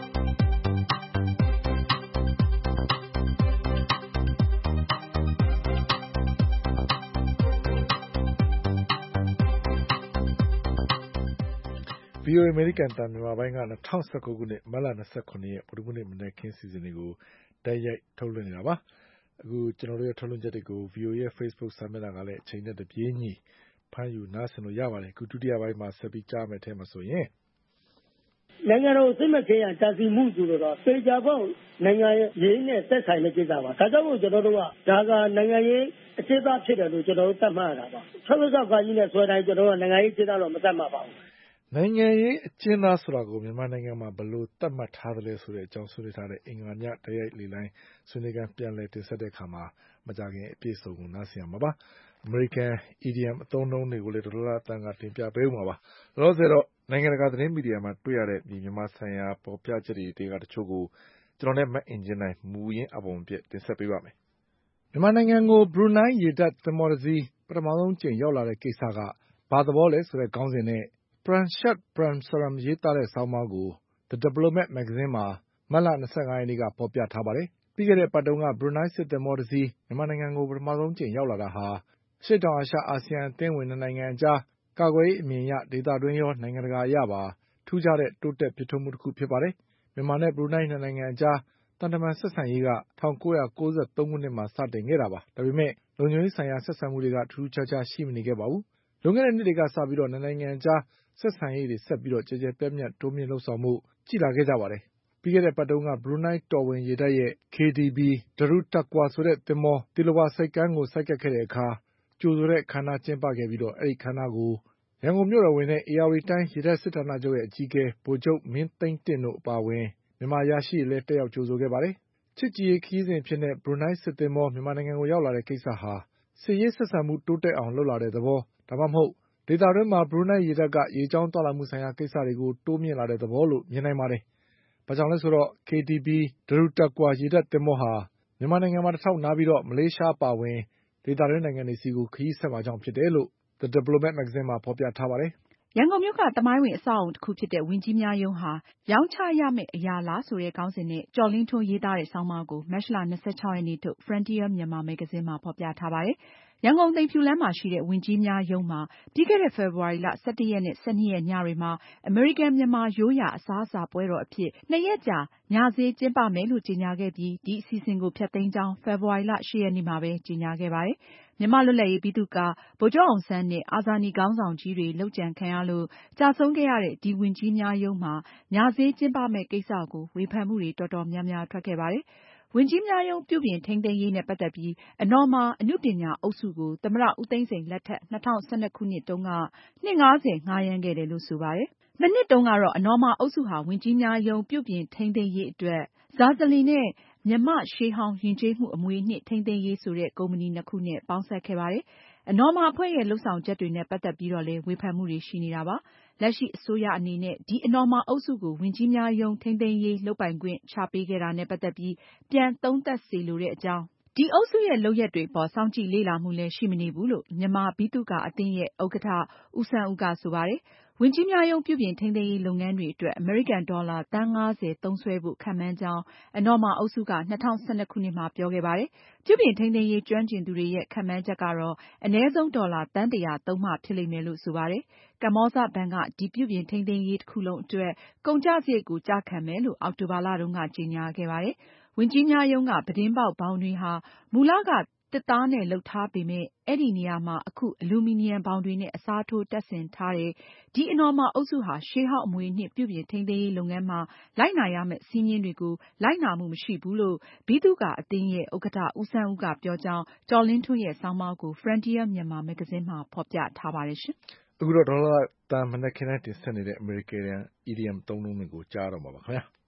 VOA အမေရိကန်အသံမြန်မာပိုင်းက2019ခုနှစ်မတ်လ29ရက်ဗုဒ္ဓဟူးနေ့မနက်ခင်းစီစဉ်တွေကိုတိုက်ရိုက်ထုတ်လွှင့်နေတာပါ။အခုကျွန်တော်တို့ရဲ့ထုတ်လွှင့်ချက်တွေကို VOA ရဲ့ Facebook စာမျက်နှာကလည်းအချိန်နဲ့တပြေးညီဖမ်းယူနားဆင်လို့ရပါတယ်။အခုဒုတိယပိုင်းမှာဆက်ပြီးကြားမယ်ထဲမှာဆိုရင်နိုင်ငံတော်စိတ်မခေရတာစီမှုဆိုတော့သေချာပေါ့နိုင်ငံရေးနဲ့ဆက်ဆိုင်တဲ့ကိစ္စပါဒါကြောင့်မို့ကျွန်တော်တို့ကဒါကနိုင်ငံရေးအခြေသားဖြစ်တယ်လို့ကျွန်တော်တို့သတ်မှတ်ရတာပါ66ခါကြီးနဲ့ဆွဲတိုင်းကျွန်တော်တို့ကနိုင်ငံရေးအခြေသားတော့မသတ်မှတ်ပါဘူးနိုင်ငံရေးအကျဉ်းသားဆိုတာကိုမြန်မာနိုင်ငံမှာဘယ်လိုသတ်မှတ်ထားသလဲဆိုတဲ့အကြောင်းဆွေးနွေးထားတဲ့အင်္ဂါညတရိုက်လေလိုင်းဆွေးနွေးကန်ပြန်လည်တင်ဆက်တဲ့အခါမှာမကြခင်အပြည့်စုံကိုနားဆင်ရမှာပါ။ American idiom အသုံးအနှုန်းတွေကိုလည်းဒေါ်လာတန်ကတင်ပြပေးဦးမှာပါ။လောလောဆယ်တော့နိုင်ငံတကာသတင်းမီဒီယာမှာတွေ့ရတဲ့မြန်မာဆိုင်ရာပေါ်ပြချက်တွေကတချို့ကိုကျွန်တော်နဲ့မအင်ဂျင်နိုင်မူရင်းအပုံပြတင်ဆက်ပေးပါမယ်။မြန်မာနိုင်ငံကိုဘရူနိုင်းရေတပ်သင်္ဘောတစ်စီးပထမဆုံးကြိမ်ရောက်လာတဲ့ကိစ္စကဘာသဘောလဲဆိုတဲ့ခေါင်းစဉ်နဲ့ Pranshat Pramsaram ရေးသားတဲ့ဆောင်းပါးကို The Diplomat မဂ္ဂဇင်းမှာမတ်လ25ရက်နေ့ကဖော်ပြထားပါတယ်။ပြီးခဲ့တဲ့ပတ်တုန်းကဘရူနိုင်းစစ်သင်္ဘောတစ်စီးမြန်မာနိုင်ငံကိုပထမဆုံးကြိမ်ရောက်လာတာဟာရှေ့တောင်အာရှအာဆီယံအသင်းဝင်နိုင်ငံအကြားကာကွယ်ရေးအမြင်အရဒေသတွင်းရောနိုင်ငံတကာအရပါထူးခြားတဲ့တိုးတက်ဖြစ်ထွန်းမှုတစ်ခုဖြစ်ပါတယ်။မြန်မာနဲ့ဘရူနိုင်းနိုင်ငံအကြားတန်တမန်ဆက်ဆံရေးက1993ခုနှစ်မှာစတင်ခဲ့တာပါ။ဒါပေမဲ့လုံခြုံရေးဆိုင်ရာဆက်ဆံမှုတွေကထူးခြားခြားရှိမနေခဲ့ပါဘူး။လွန်ခဲ့တဲ့နှစ်တွေကစပြီးနိုင်ငံအကြားဆက်ဆံရေးတွေဆက်ပြီးကျယ်ကျယ်ပြန့်ပြန့်တိုးမြင့်လှုပ်ဆောင်မှုကြည့်လာခဲ့ကြပါတယ်။ပြီးခဲ့တဲ့ပတ်တုန်းကဘရူနိုင်းတော်ဝင်ရေတပ်ရဲ့ KDB Daru Taqwa ဆိုတဲ့သင်္ဘောတီလဝါဆိပ်ကမ်းကိုဆိုက်ကပ်ခဲ့တဲ့အခါကြိုဆိုတဲ့အခမ်းအနားကျင်းပခဲ့ပြီးအဲဒီအခမ်းအနားကိုရန်ကုန်မြို့တော်ဝန်နဲ့ဧရာဝတီတိုင်းရေတပ်စစ်ဌာနချုပ်ရဲ့အကြီးအကဲဗိုလ်ချုပ်မင်းသိန်းတင့်တို့အပါအဝင်မြန်မာအရာရှိတွေလည်းတက်ရောက်ကြိုဆိုခဲ့ပါတယ်။ချစ်ကြည်ရေးခရီးစဉ်အဖြစ်နဲ့ဘရူနိုင်းစစ်သင်္ဘောမြန်မာနိုင်ငံကိုရောက်လာတဲ့ကိစ္စဟာစစ်ရေးဆက်ဆံမှုတိုးတက်အောင်လုပ်လာတဲ့သဘောဒါမှမဟုတ်ဒေသတွင်းမှာဘရူနိုင်းရေတပ်ကရေကြောင်းသွားလာမှုဆိုင်ရာကိစ္စတွေကိုတိုးမြင့်လာတဲ့သဘောလို့မြင်နိုင်ပါတယ်။ဘာကြောင့်လဲဆိုတော့ KTB Daru Taqwa ရေတပ်သင်္ဘောဟာမြန်မာနိုင်ငံမှာတထောက်နားပြီးမလေးရှားအပါအဝင်ဒေသတွင်းနိုင်ငံတွေဆီကိုခရီးဆက်မှာကြောင့်ဖြစ်တယ်လို့ The Diplomat မဂ္ဂဇင်းမှာဖော်ပြထားပါတယ်။ရန်ကုန်မြို့ကသမိုင်းဝင်အဆောက်အုံတစ်ခုဖြစ်တဲ့ဝန်ကြီးများရုံးဟာရောင်းချရမယ့်အရာလားဆိုတဲ့ခေါင်းစဉ်နဲ့ကျော်လင်းထွန်းရေးသားတဲ့ဆောင်းပါးကိုမတ်လ26ရက်နေ့ထုတ် Frontier မြန်မာမဂ္ဂဇင်းမှာဖော်ပြထားပါတယ်။ရန်ကုန်သိမ်ဖြူလမ်းမှာရှိတဲ့ဝန်ကြီးများရုံးမှာပြီးခဲ့တဲ့ဖေဖေါ်ဝါရီလ11ရက်နဲ့12ရက်ညတွေမှာအမေရိကန်မြန်မာရိုးရာအစားအစာပွဲတော်အဖြစ်2ရက်ကြာညဈေးကျင်းပမယ်လို့ကြေညာခဲ့ပြီးဒီအစီအစဉ်ကိုဖျက်သိမ်းကြောင်းဖေဖေါ်ဝါရီလ8ရက်နေ့မှာပဲကြေညာခဲ့ပါတယ်။မြန်မာလွတ်လပ်ရေးဗိသုကာဗိုလ်ချုပ်အောင်ဆန်းနဲ့အာဇာနည်ခေါင်းဆောင်ကြီးတွေလုပ်ကြံခံရလို့ကျဆုံးခဲ့ရတဲ့ဒီဝန်ကြီးများရုံးမှာညဈေးကျင်းပမယ့်ကိစ္စကိုဝေဖန်မှုတွေတော်တော်များများထွက်ခဲ့ပါတယ်။ဝန်ကြီးများရုံးပြုပြင်ထိန်းသိမ်းရေးနဲ့ပတ်သက်ပြီးအနော်မာအနုပညာအုပ်စုကိုသမ္မတဦးသိန်းစိန်လက်ထက်2012ခုနှစ်တုန်းကနှစ်50ငှားရမ်းခဲ့တယ်လို့ဆိုပါတယ်။မနှစ်တုန်းကတော့အနော်မာအုပ်စုဟာဝန်ကြီးများရုံးပြုပြင်ထိန်းသိမ်းရေးအတွက်ဇာဇလီနဲ့မြန်မာရှေးဟောင်းယဉ်ကျေးမှုအမွေအနှစ်ထိန်းသိမ်းရေးဆိုတဲ့ကုမ္ပဏီနှစ်ခုနဲ့ပေါင်းစပ်ခဲ့ပါတယ်။အနော်မာအဖွဲ့ရဲ့လုပ်ဆောင်ချက်တွေနဲ့ပတ်သက်ပြီးတော့လည်းဝေဖန်မှုတွေရှိနေတာပါ။လက်ရှိအစိုးရအနေနဲ့ဒီအနော်မာအုပ်စုကိုဝန်ကြီးများရုံးထိန်းသိမ်းရေးလုပ်ပိုင်ခွင့်ချပေးခဲ့တာနဲ့ပတ်သက်ပြီးပြန်သုံးသပ်စေလိုတဲ့အကြောင်းဒီအုပ်စုရဲ့လုပ်ရပ်တွေအပေါ်စောင့်ကြည့်လေ့လာမှုလည်းရှိမနေဘူးလို့မြန်မာဗိသုကာအသင်းရဲ့ဥက္ကဋ္ဌဦးဆန်းဦးကဆိုပါတယ်။ဝန်ကြီးများရုံးပြုပြင်ထိန်းသိမ်းရေးလုပ်ငန်းတွေအတွက်အမေရိကန်ဒေါ်လာသန်း50သုံးစွဲဖို့ခန့်မှန်းကြောင်းအနော်မာအုပ်စုက2012ခုနှစ်မှာပြောခဲ့ပါတယ်။ပြုပြင်ထိန်းသိမ်းရေးကျွမ်းကျင်သူတွေရဲ့ခန့်မှန်းချက်ကတော့အနည်းဆုံးဒေါ်လာသန်း100သုံးမှဖြစ်လိမ့်မယ်လို့ဆိုပါတယ်။ကမ္ဘောဇဘဏ်ကဒီပြုပြင်ထိန်းသိမ်းရေးတစ်ခုလုံးအတွက်ကုန်ကျစရိတ်ကိုကျခံမယ်လို့အောက်တိုဘာလတုန်းကကြေညာခဲ့ပါတယ်။ဝန်ကြီးများရုံးကပြတင်းပေါက်ဘောင်တွေဟာမူလကသစ်သားနဲ့လုပ်ထားပေမယ့်အဲဒီနေရာမှာအခုအလူမီနီယံဘောင်တွေနဲ့အစားထိုးတပ်ဆင်ထားတဲ့ဒီအနော်မာအုပ်စုဟာရှေးဟောင်းအမွေအနှစ်ပြုပြင်ထိန်းသိမ်းရေးလုပ်ငန်းမှာလိုက်နာရမယ့်စည်းမျဉ်းတွေကိုလိုက်နာမှုမရှိဘူးလို့ဗိသုကာအသင်းရဲ့ဥက္ကဋ္ဌဦးဆန်းဦးကပြောကြောင်းကျော်လင်းထွန်းရဲ့ဆောင်းပါးကို Frontier မြန်မာမဂ္ဂဇင်းမှာဖော်ပြထားပါတယ်ရှင်။အခုတော့ဒေါ်လာတန်မနက်ခင်းတိုင်းတင်ဆက်နေတဲ့အမေရိကန် idiom သုံးလုံးတွေကိုကြားတော့မှာပါခင်ဗျာ။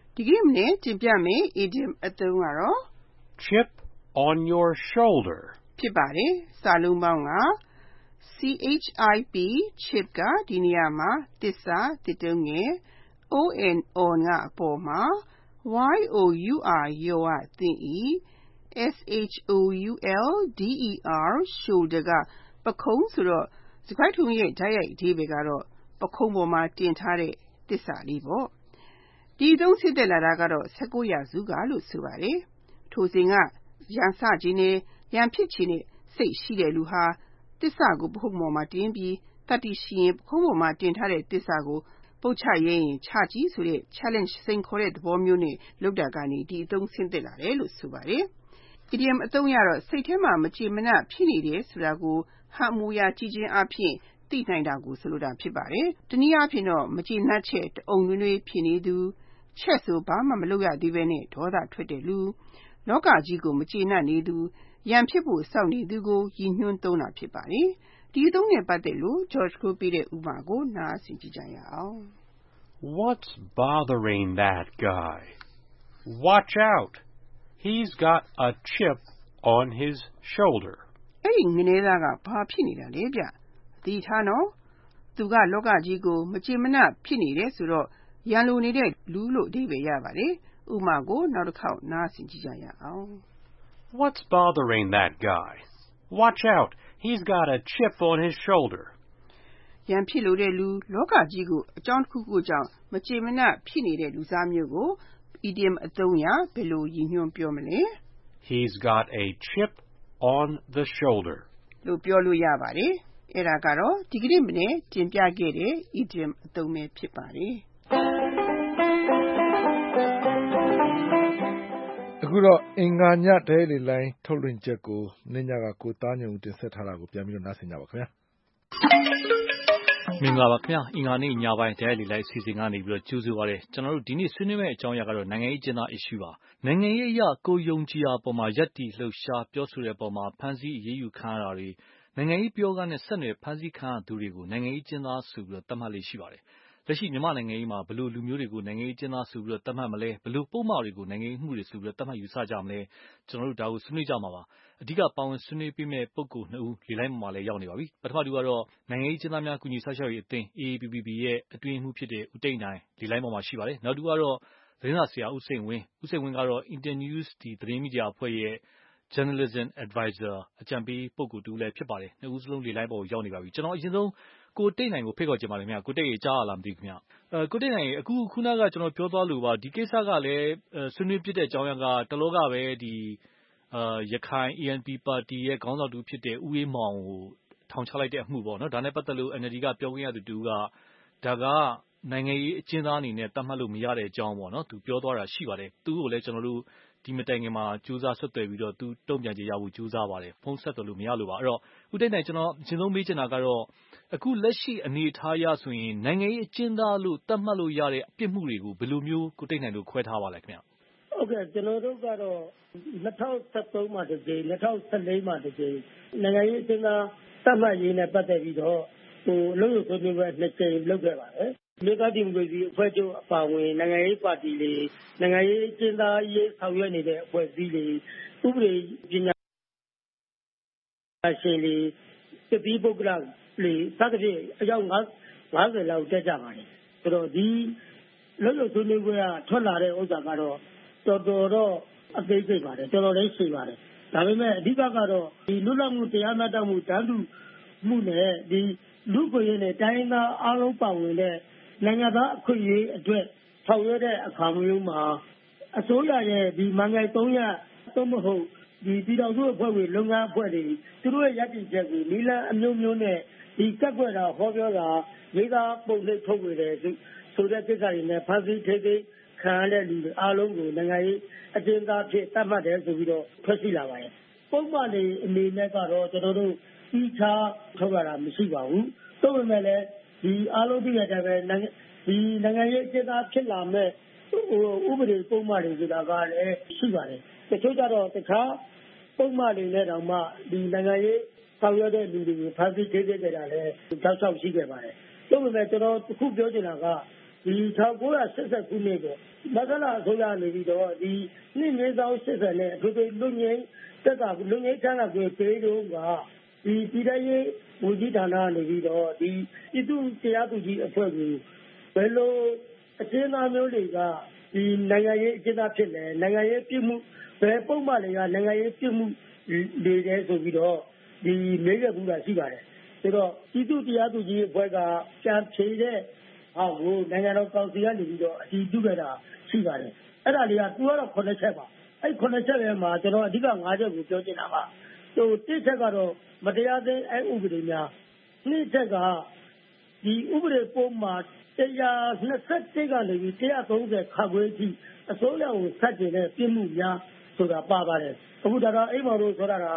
ဒီကနေ့မနေ့တင်ပြမယ် idiom အသုံးကတော့ chip on your shoulder ဖြစ်ပါတယ်။စာလုံးပေါင်းက chip ကဒီနေရာမှာသစ္စာတစ်တုံးငယ် on ကအပေါ်မှာ your ရောကသင်၏shoulder ကပခုံးဆိုတော့စကားထုံးရဲ့တိုက်ရိုက်အဓိပ္ပာယ်ကတော့ပခုံးပေါ်မှာတင်ထားတဲ့သစ္စာလေးပေါ့။ဒီအသုံးဆင်းသက်လာတာကတော့19ရာစုကလို့ဆိုပါတယ်။ထိုစဉ်ကရန်စခြင်းနဲ့ရန်ဖြစ်ခြင်းနဲ့စိတ်ရှိတဲ့လူဟာသစ္စာကိုပခုံးပေါ်မှာတင်ပြီးတတိရှိရင်ပခုံးပေါ်မှာတင်ထားတဲ့သစ္စာကိုပုတ်ချရဲရင်ချကြည့်ဆိုတဲ့ challenge စိန်ခေါ်တဲ့သဘောမျိုးနဲ့လုပ်တာကနေဒီအသုံးဆင်းသက်လာတယ်လို့ဆိုပါတယ်။ idiom အသုံးရတော့စိတ်ထဲမှာမကြေမနပ်ဖြစ်နေတယ်ဆိုတာကိုဟန်မူရကြည့်ခြင်းအပြင်သိနိုင်တာကိုဆိုလိုတာဖြစ်ပါတယ်။တနည်းအားဖြင့်တော့မကြေနပ်ချက်တအုံနွေးနွေးဖြစ်နေသူချက်ဆိုဘာမှမလုပ်ရသေးဘဲနဲ့ဒေါသထွက်တဲ့လူလောကကြီးကိုမကြေနပ်နေသူရန်ဖြစ်ဖို့စောင့်နေသူကိုရည်ညွှန်းသုံးတာဖြစ်ပါတယ်။ဒီအသုံးနဲ့ပတ်သက်လို့ George ကိုပေးတဲ့ဥပမာကိုနားဆင်ကြည့်ကြရအောင်။ What's bothering that guy? Watch out. He's got a chip on his shoulder. အဲ့ဒီငနေသားကဘာဖြစ်နေတာလဲဗျ။သတိထားနော်။သူကလောကကြီးကိုမကြေမနပ်ဖြစ်နေတယ်ဆိုတော့ရန်လိုနေတဲ့လူလို့အဓိပ္ပာယ်ရပါတယ်။ဥပမာကိုနောက်တစ်ခေါက်နားဆင်ကြည့်ကြရအောင်။ What's bothering that guy? Watch out. He's got a chip on his shoulder. ရန်ဖြစ်လို့တဲ့လူလောကကြီးကိုအကြောင်းတစ်ခုခုကြောင့်မကြေမနပ်ဖြစ်နေတဲ့လူစားမျိုးကို idiom အသုံးရဘယ်လိုရည်ညွှန်းပြောမလဲ He's got a chip on the shoulder လို့ပြောလို့ရပါတယ်။အဲ့ဒါကတော့ဒီကနေ့မနေ့တင်ပြခဲ့တဲ့ idiom အသုံးပဲဖြစ်ပါတယ်။အခုတော့အင်္ဂါညတဲလေလိုင်းထုတ်လွှင့်ချက်ကိုနေ့ညကကိုသားညုံတင်ဆက်ထားတာကိုပြန်ပြီးတော့နားဆင်ကြပါခင်ဗျာမင်္ဂလာပါခင်ဗျာအင်္ဂါနေ့ညပိုင်းတဲလေလိုက်အစီအစဉ်ကနေပြီးတော့ကြိုးဆိုပါရစေကျွန်တော်တို့ဒီနေ့ဆွေးနွေးမယ့်အကြောင်းအရာကတော့နိုင်ငံရေးကျင်းသား issue ပါနိုင်ငံရေးအရာကိုယုံကြည်ရာပေါ်မှာယက်တီလှုပ်ရှားပြောဆိုတဲ့ပေါ်မှာဖန်ဆီးအရေးယူခံရတာတွေနိုင်ငံရေးပြောကနဲ့ဆက်နွယ်ဖန်ဆီးခံရသူတွေကိုနိုင်ငံရေးကျင်းသားဆိုပြီးတော့သတ်မှတ်လေးရှိပါတယ်လက်ရှိမြန်မာနိုင်ငံရေးမှာဘလို့လူမျိုးတွေကိုနိုင်ငံရေးကျင်းသားဆိုပြီးတော့သတ်မှတ်မလဲဘလို့ပုံမှန်တွေကိုနိုင်ငံရေးမှုတွေဆိုပြီးတော့သတ်မှတ်ယူဆကြမလဲကျွန်တော်တို့ဒါကိုဆွေးနွေးကြမှာပါအဓိကပါဝင်ဆွေးနွေးပေးမယ့်ပုဂ္ဂိုလ်2ဦးလေလိုင်းမှာလည်းရောက်နေပါပြီပထမတူကတော့နိုင်ငံရေးကျင်းသားများကူညီဆောက်ရှောက်ရေးအသင်း AAPPB ရဲ့အတွင်းမှုဖြစ်တဲ့ဦးတိတ်နိုင်လေလိုင်းပေါ်မှာရှိပါတယ်နောက်တူကတော့သတင်းစာဆရာဦးစိန်ဝင်းကတော့ Internews ဒီသတင်းမီဒီယာအဖွဲ့ရဲ့ Journalism Advisor အကြံပေးပုဂ္ဂိုလ်တူလည်းဖြစ်ပါတယ်နှစ်ဦးစလုံးလေလိုင်းပေါ်ရောက်နေပါပြီကျွန်တော်အရင်ဆုံးကိုတိတ်နိုင်ကိုဖိတ်ခေါ်ချင်ပါတယ်ခင်ဗျကိုတိတ်ရေကြားရလားမသိဘူးခင်ဗျကိုတိတ်နိုင်အခုခုနကကျွန်တော်ပြောသွားလို့ပါဒီကိစ္စကလည်းဆွေးနွေးပြတဲ့အကြောင်းအရာကတလောကပဲဒီရခိုင် ANP ပါတီရဲ့ခေါင်းဆောင်တူဖြစ်တဲ့ဦးအေးမောင်ကိုထောင်ချလိုက်တဲ့အမှုပေါ့နော်ဒါနဲ့ပတ်သက်လို့ NLD ကပြောခွင့်ရသူတူကဒါကနိုင်ငံရေးအကျဉ်းသားအနေနဲ့တတ်မှတ်လို့မရတဲ့အကြောင်းပေါ့နော်သူပြောသွားတာရှိပါတယ်သူ့ကိုလည်းကျွန်တော်တို့ဒီမတိုင်ခင်မှာကြိုးစားဆွတ်သွယ်ပြီးတော့သူတုံ့ပြန်ကြရဖို့ကြိုးစားပါတယ်ဖုန်းဆက်တယ်လို့မရလို့ပါအဲ့တော့ဦးတိတ်နိုင်ကျွန်တော်အရင်ဆုံးမေးချင်တာကတော့အခုလက်ရှိအနေထားရဆိုရင်နိုင်ငံရေးအကျဉ်းသားလို့တတ်မှတ်လို့ရတဲ့အပြစ်မှုတွေကိုဘယ်လိုမျိုးကိုတိတ်နိုင်လို့ခွဲထားပါလဲခင်ဗျဟုတ်ကဲ့ကျွန်တော်တို့ကတော့2013မှာတစ်ကြိမ်2014မှာတစ်ကြိမ်နိုင်ငံရေးအကျဉ်းသားတတ်မှတ်ရေးနဲ့ပတ်သက်ပြီးတော့လုံးဝဆွေးနွေးပွဲ2ကြိမ်လုပ်ခဲ့ပါတယ်မြေသားဒီမိုကရေစီအဖွဲ့ချုပ်အပါအဝင်နိုင်ငံရေးပါတီတွေနိုင်ငံရေးအကျဉ်းသားရေးဆောင်ရွက်နေတဲ့အဖွဲ့အစည်းတွေဥပဒေပညာရှင်တွေပြည်သူ့ပုဂ္ဂလတွေစသဖြင့်အယောက်50လောက်တက်ကြပါတယ်ဆိုတော့ဒီလုံးဝဆွေးနွေးပွဲကထွက်လာတဲ့ဥစ္စာကတော့တော်တော်အသေးစိတ်ပါတယ်တော်တော်လေးရှိပါတယ်ဒါပေမဲ့အဓိကကတော့ဒီလွတ်လပ်မှုတရားမျှတမှုတန်းတူမှုနဲ့ဒီလူ့ခွင့်ရေးနဲ့တိုင်းသားအားလုံးပါဝင်တဲ့နိုင်ငံသားအခွင့်အရေးအတွက်ဆောင်ရွက်တဲ့အခါမျိုးမှာအစိုးရရဲ့ဒီမန်ငယ်3ရပ်သို့မဟုတ်ဒီပြည်တော်စုအဖွဲ့ဝင်လုပ်ငန်းအဖွဲ့တွေသူတို့ရဲ့ရည်တည်ချက်ကိုနီလန်းအမျိုးမျိုးနဲ့ဒီကက်ွက်တာဟောပြောတာရေးသားပုံနှိပ်ထုတ်ဝေတယ်ဆိုတဲ့ကိစ္စတွေနဲ့ဖန်ဆီးထိသိခံရတဲ့လူတွေအားလုံးကိုနိုင်ငံရေးအကျဉ်းသားဖြစ်တတ်မှတ်တယ်ဆိုပြီးတော့ထွက်ရှိလာပါတယ်ပုံမှန်နေအနေနဲ့ကတော့ကျွန်တော်တို့ပြီးချထုတ်ရတာမရှိပါဘူးသို့ပေမဲ့လည်းဒီအားလုံးသိရတဲ့ပဲဒီနိုင်ငံရေးအကျဉ်းသားဖြစ်လာမဲ့ဥပဒေပုံမှန်တွေဆိုတာကလည်းရှိပါတယ်တချို့ကြတော့တခြားပုံမှန်တွေနဲ့တောင်မှဒီနိုင်ငံရေးဆောင်ရွက်တဲ့လူတွေကိုဖန်ဆီးထိသိခဲ့တာလည်းတောက်လျှောက်ရှိခဲ့ပါတယ်သို့ပေမဲ့ကျွန်တော်အခုပြောချင်တာကဒီ1980ခုနှစ်ကိုမဆလာအစိုးရနေပြီးတော့ဒီနှစ်80နဲ့အထူးသဖြင့်လူငယ်ချမ်းသာခွင့်ပေးတော့ကဒီပြည်ထရေးဝန်ကြီးဌာနနေပြီးတော့ဒီပြည်သူ့တရားသူကြီးအဖွဲ့ကိုဘယ်လိုအကျဉ်းသားမျိုးတွေကဒီနိုင်ငံရေးအကျဉ်းသားဖြစ်လဲနိုင်ငံရေးပြစ်မှုဘယ်ပုံမှန်တွေကနိုင်ငံရေးပြစ်မှုတွေလဲဆိုပြီးတော့ဒီမေးခဲ့မှုတာရှိပါတယ်ဆိုတော့ပြည်သူ့တရားသူကြီးအဖွဲ့ကပြန်ဖြေတဲ့ဟာကိုနိုင်ငံတော်ကောင်စီကနေပြီးတော့အတည်ပြုခဲ့တာရှိပါတယ်အဲ့ဒါတွေကသူကတော့9ချက်ပါအဲ့9ချက်ထဲမှာကျွန်တော်အဓိက5ချက်ကိုပြောချင်တာပါတစ်ချက်ကတော့မတရားသင်းအဲ့ဥပဒေများနှစ်ချက်ကဒီဥပဒေပုံမှာ121ကနေပြီး130ခါခွဲအထိအစိုးရကိုဆက်ကျင်တဲ့ပြစ်မှုများဆိုတာပါပါတယ်အခုဒါတော့အိမ်မော်တို့ဆိုတာက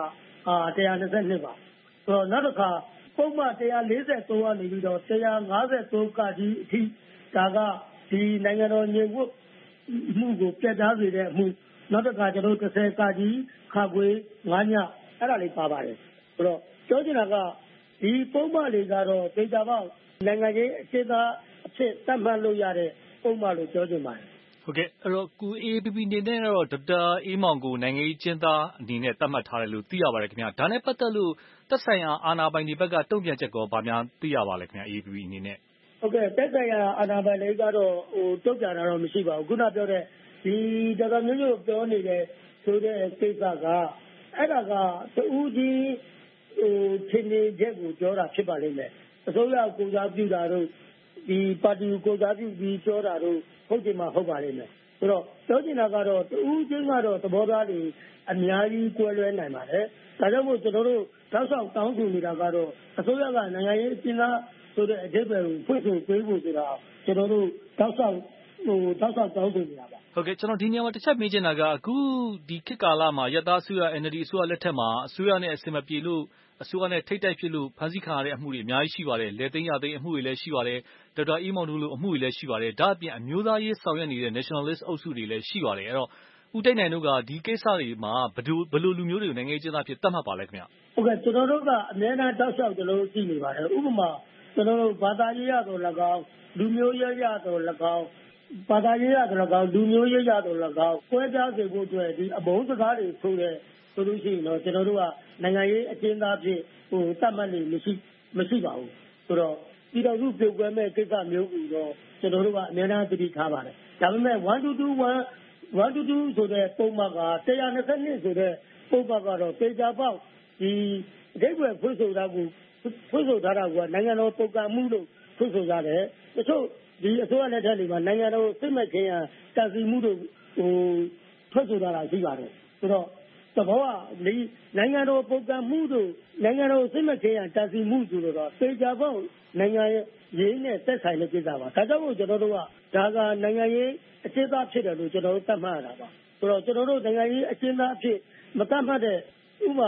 122ပါဆိုတော့နောက်တစ်ခါပုံမှန်143ကနေပြီးတော့153ကကြီးအထိဒါကဒီနိုင်ငံတော်ညီဝတ်မှုကိုပြတ်သားစေတဲ့အမှုနောက်တစ်ခါကျွန်တော်30ကကြီးခါခွေ9ညအဲ့ဒါလေးပါပါတယ်ဆိုတော့ပြောချင်တာကဒီပုံမှန်လေးကတော့ဒေတာပေါက်နိုင်ငံရေးအကျဉ်းသားအဖြစ်သတ်မှတ်လို့ရတဲ့ပုံမှန်လို့ပြောချင်ပါတယ်ဟုတ်ကဲ့အဲ့တော့ကို AAPP အနေနဲ့တော့ဒေါက်တာအေးမောင်ကိုနိုင်ငံရေးကျဉ်းသားအနေနဲ့သတ်မှတ်ထားတယ်လို့သိရပါတယ်ခင်ဗျာဒါနဲ့ပတ်သက်လို့သက်ဆိုင်ရာအာဏာပိုင်တွေဘက်ကတုံ့ပြန်ချက်ကောဗာများသိရပါလဲခင်ဗျာ AAPP အနေနဲ့ဟုတ်ကဲ့သက်ဆိုင်ရာအာဏာပိုင်တွေကတော့တုံ့ပြန်တာတော့မရှိပါဘူးခုနပြောတဲ့ဒီဒေါက်တာမျိုးပြောနေတဲ့ဆိုတဲ့ကိစ္စကအဲ့ဒါကတူကြီးထင်နေချက်ကိုပြောတာဖြစ်ပါလိမ့်မယ်အစိုးရကိုစားပြုတာတို့ဒီပါတီကိုစားပြုပြီးပြောတာတို့ဟုတ်တယ်မှာဟုတ်ပါလိမ့်မယ်ဆိုတော့ပြောချင်တာကတော့တူချင်းကတော့သဘောထားတွေအများကြီးကွဲလွဲနိုင်ပါတယ်ဒါကြောင့်မို့ကျွန်တော်တို့တောက်လျှောက်တောင်းဆိုနေတာကတော့အစိုးရကနိုင်ငံရေးကျင်းသားဆိုတဲ့အဓိပ္ပာယ်ကိုဖွင့်ဆိုပေးဖို့ဆိုတာကျွန်တော်တို့တောက်လျှောက်တောင်းဆိုနေတာပါဟုတ်ကဲ့ကျွန်တော်ဒီနေရာမှာတစ်ချက်မေးချင်တာကအခုဒီခေတ်ကာလမှာရပ်သားအစိုးရ NLD အစိုးရလက်ထက်မှာအစိုးရနဲ့အဆင်မပြေလို့အစိုးရနဲ့ထိတ်တိုက်ဖြစ်လို့ဖမ်းဆီးခံရတဲ့အမှုတွေအများကြီးရှိပါတယ်။လယ်သိမ်းရသိမ်းအမှုတွေလည်းရှိပါတယ်။ဒေါက်တာအေးမောင်တို့လိုအမှုတွေလည်းရှိပါတယ်။ဒါအပြင်အမျိုးသားရေးဆောင်ရွက်နေတဲ့ Nationalist အုပ်စုတွေလည်းရှိပါတယ်။အဲ့တော့ဦးတိတ်နိုင်တို့ကဒီကိစ္စတွေမှာဘယ်လိုလူမျိုးတွေကိုနိုင်ငံရေးကျင်းသားဖြစ်သတ်မှတ်ပါလဲခင်ဗျ။ဟုတ်ကဲ့ကျွန်တော်တို့ကအများအားတောက်လျှောက်ကျွန်တော်တို့ကြည့်နေပါတယ်။ဥပမာကျွန်တော်တို့ဘာသာရေးရတော့၎င်းလူမျိုးရေးရတော့၎င်းဘာသာရေးရတော့၎င်းလူမျိုးရေးရတော့၎င်းကွဲပြားစေဖို့အတွက်ဒီအဘုံစကားတွေဆိုတဲ့ဆိုလို့ရှိရင်တော့ကျွန်တော်တို့ကနိုင်ငံရေးအကျဉ်းသားဖြစ်တတ်မှတ်နေမရှိပါဘူးဆိုတော့ပြည်တော်စုပြုတ်ကွဲမဲ့ကိစ္စမျိုးကိုတော့ကျွန်တော်တို့ကအများအားတတိထားပါတယ်ဒါပေမဲ့122ဆိုတဲ့ပုံမှန်က122ဆိုတဲ့ပုံမှန်ကတော့တေချာပေါက်ဒီအဓိပ္ပာယ်ဖွင့်ဆိုတာကိုဖွင့်ဆိုထားတာကနိုင်ငံတော်ပုံကံမှုလို့ဖွင့်ဆိုကြတယ်တချို့ဒီအစိုးရလက်ထက်တွေမှာနိုင်ငံတော်စိတ်မခင်ရတာစီမှုတို့ဖွင့်ဆိုထားတာရှိပါတယ်ဆိုတော့သဘောကဒီနိုင်ငံတော်ပုံကံမှုတို့နိုင်ငံတော်စိတ်မခင်ရတာစီမှုဆိုတော့တေချာပေါက်နိုင်ငံရေးနဲ့သက်ဆိုင်တဲ့ကိစ္စပါဒါကြောင့်မို့ကျွန်တော်တို့ကဒါကနိုင်ငံရေးအကျဉ်းသားဖြစ်တယ်လို့ကျွန်တော်တို့သတ်မှတ်ရတာပါဆိုတော့ကျွန်တော်တို့နိုင်ငံရေးအကျဉ်းသားအဖြစ်မသတ်မှတ်တဲ့ဥပမာ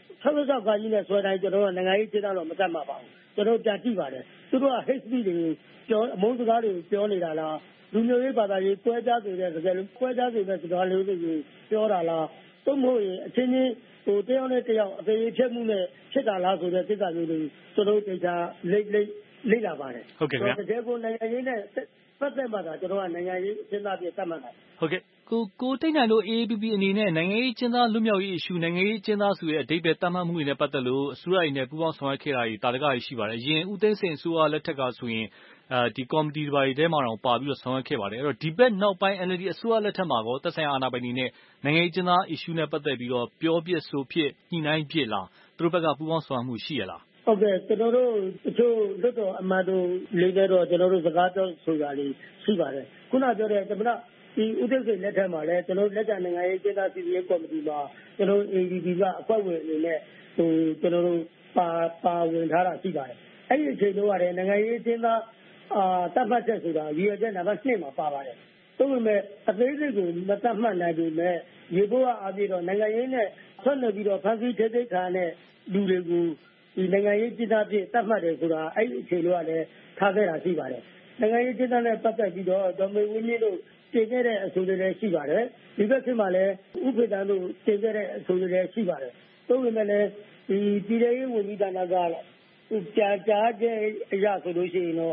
66ခါကြီးနဲ့ဆွဲတိုင်းကျွန်တော်တို့နိုင်ငံရေးအကျဉ်းသားတော့မသတ်မှတ်ပါဘူးကျွန်တော်ပြန်ကြည့်ပါတယ်သူတို့က hate speech တွေပြောအမုန်းစကားတွေပြောနေတာလားလူမျိုးရေးဘာသာရေးကွဲပြားစေတဲ့စကားလုံးကွဲပြားစေတဲ့စကားလုံးတွေပြောတာလားသို့မဟုတ်ရင်အချင်းချင်းတယောက်နဲ့တယောက်အသေးဖြတ်မှုနဲ့ဖြစ်တာလားဆိုတဲ့ကိစ္စမျိုးတွေကျွန်တော်တို့တေချာလေ့လာပါတယ်ဟုတ်ကဲ့ဗျာတကယ်ကိုနိုင်ငံရေးနဲ့ပတ်သက်မှသာကျွန်တော်ကနိုင်ငံရေးအကျဉ်းသားပြသတ်မှတ်တာဟုတ်ကဲ့ကိုတိတ်နိုင်တို့ AAPP အနေနဲ့နိုင်ငံရေးကျင်းသားလွတ်မြောက်ရေး issue နိုင်ငံရေးကျင်းသားဆိုတဲ့အဓိပ္ပာယ်သတ်မှတ်မှုတွေနဲ့ပတ်သက်လို့အစိုးရတွေနဲ့ပူးပေါင်းဆောင်ရွက်ခဲ့တာတွေတာတကတွေရှိပါတယ်အရင်ဦးသိန်းစိန်အစိုးရလက်ထက်ကဆိုရင်ဒီကော်မတီတွေထဲမှာတော့ပါပြီးတော့ဆောင်ရွက်ခဲ့ပါတယ်အဲ့တော့ဒီဘက်နောက်ပိုင်း NLD အစိုးရလက်ထက်မှာကောသက်ဆိုင်ရာအာဏာပိုင်တွေနဲ့နိုင်ငံရေးကျင်းသား issue နဲ့ပတ်သက်ပြီးတော့ပြောပြဆိုဖြစ်ညှိနှိုင်းဖြစ်လားသူတို့ဘက်ကပူးပေါင်းဆောင်ရွက်မှုရှိရလားဟုတ်ကဲ့ကျွန်တော်တို့တချို့လွတ်တော်အမတ်တို့လေးတော့ကျွန်တော်တို့စကားပြောဆိုတာလေးရှိပါတယ်ခုနပြောတဲ့သမ္မတဒီဦးသိန်းစိန်လက်ထက်မှာလည်းကျွန်တော်လက်ကျန်နိုင်ငံရေးကျင်းသားစီစဉ်ကော်မတီမှာကျွန်တော် AAPP ကအဖွဲ့ဝင်အနေနဲ့ကျွန်တော်တို့ပါဝင်ထားတာရှိပါတယ်အဲ့ဒီအချိန်တုန်းကလည်းနိုင်ငံရေးကျင်းသားတတ်မှတ်ချက်ဆိုတာရည်ရွယ်ချက်နံပါတ်2မှာပါပါတယ်သို့ပေမဲ့အသေးစိတ်ကိုမတတ်မှတ်နိုင်ပေမဲ့ရေပေါ်အားဖြင့်တော့နိုင်ငံရေးနဲ့ဆက်နေပြီးတော့ဖန်ဆီးထိသိမ်းခံတဲ့လူတွေကိုဒီနိုင်ငံရေးကျင်းသားဖြစ်တတ်မှတ်တယ်ဆိုတာအဲ့ဒီအချိန်တုန်းကလည်းထားခဲ့တာရှိပါတယ်နိုင်ငံရေးကျင်းသားနဲ့ပတ်သက်ပြီးတော့ဒေါ်မေဝင်းမြင့်တို့တင်ခဲ့တဲ့အဆိုတွေလည်းရှိပါတယ်ဒီဘက်ဖြစ်မှာလည်းဥပဒေတန်းတို့တင်ခဲ့တဲ့အဆိုတွေလည်းရှိပါတယ်သို့ပေမဲ့လည်းဒီပြည်ထောင်စုဝန်ကြီးဌာနကကြာကြားချက်အရဆိုလို့ရှိရင်တော့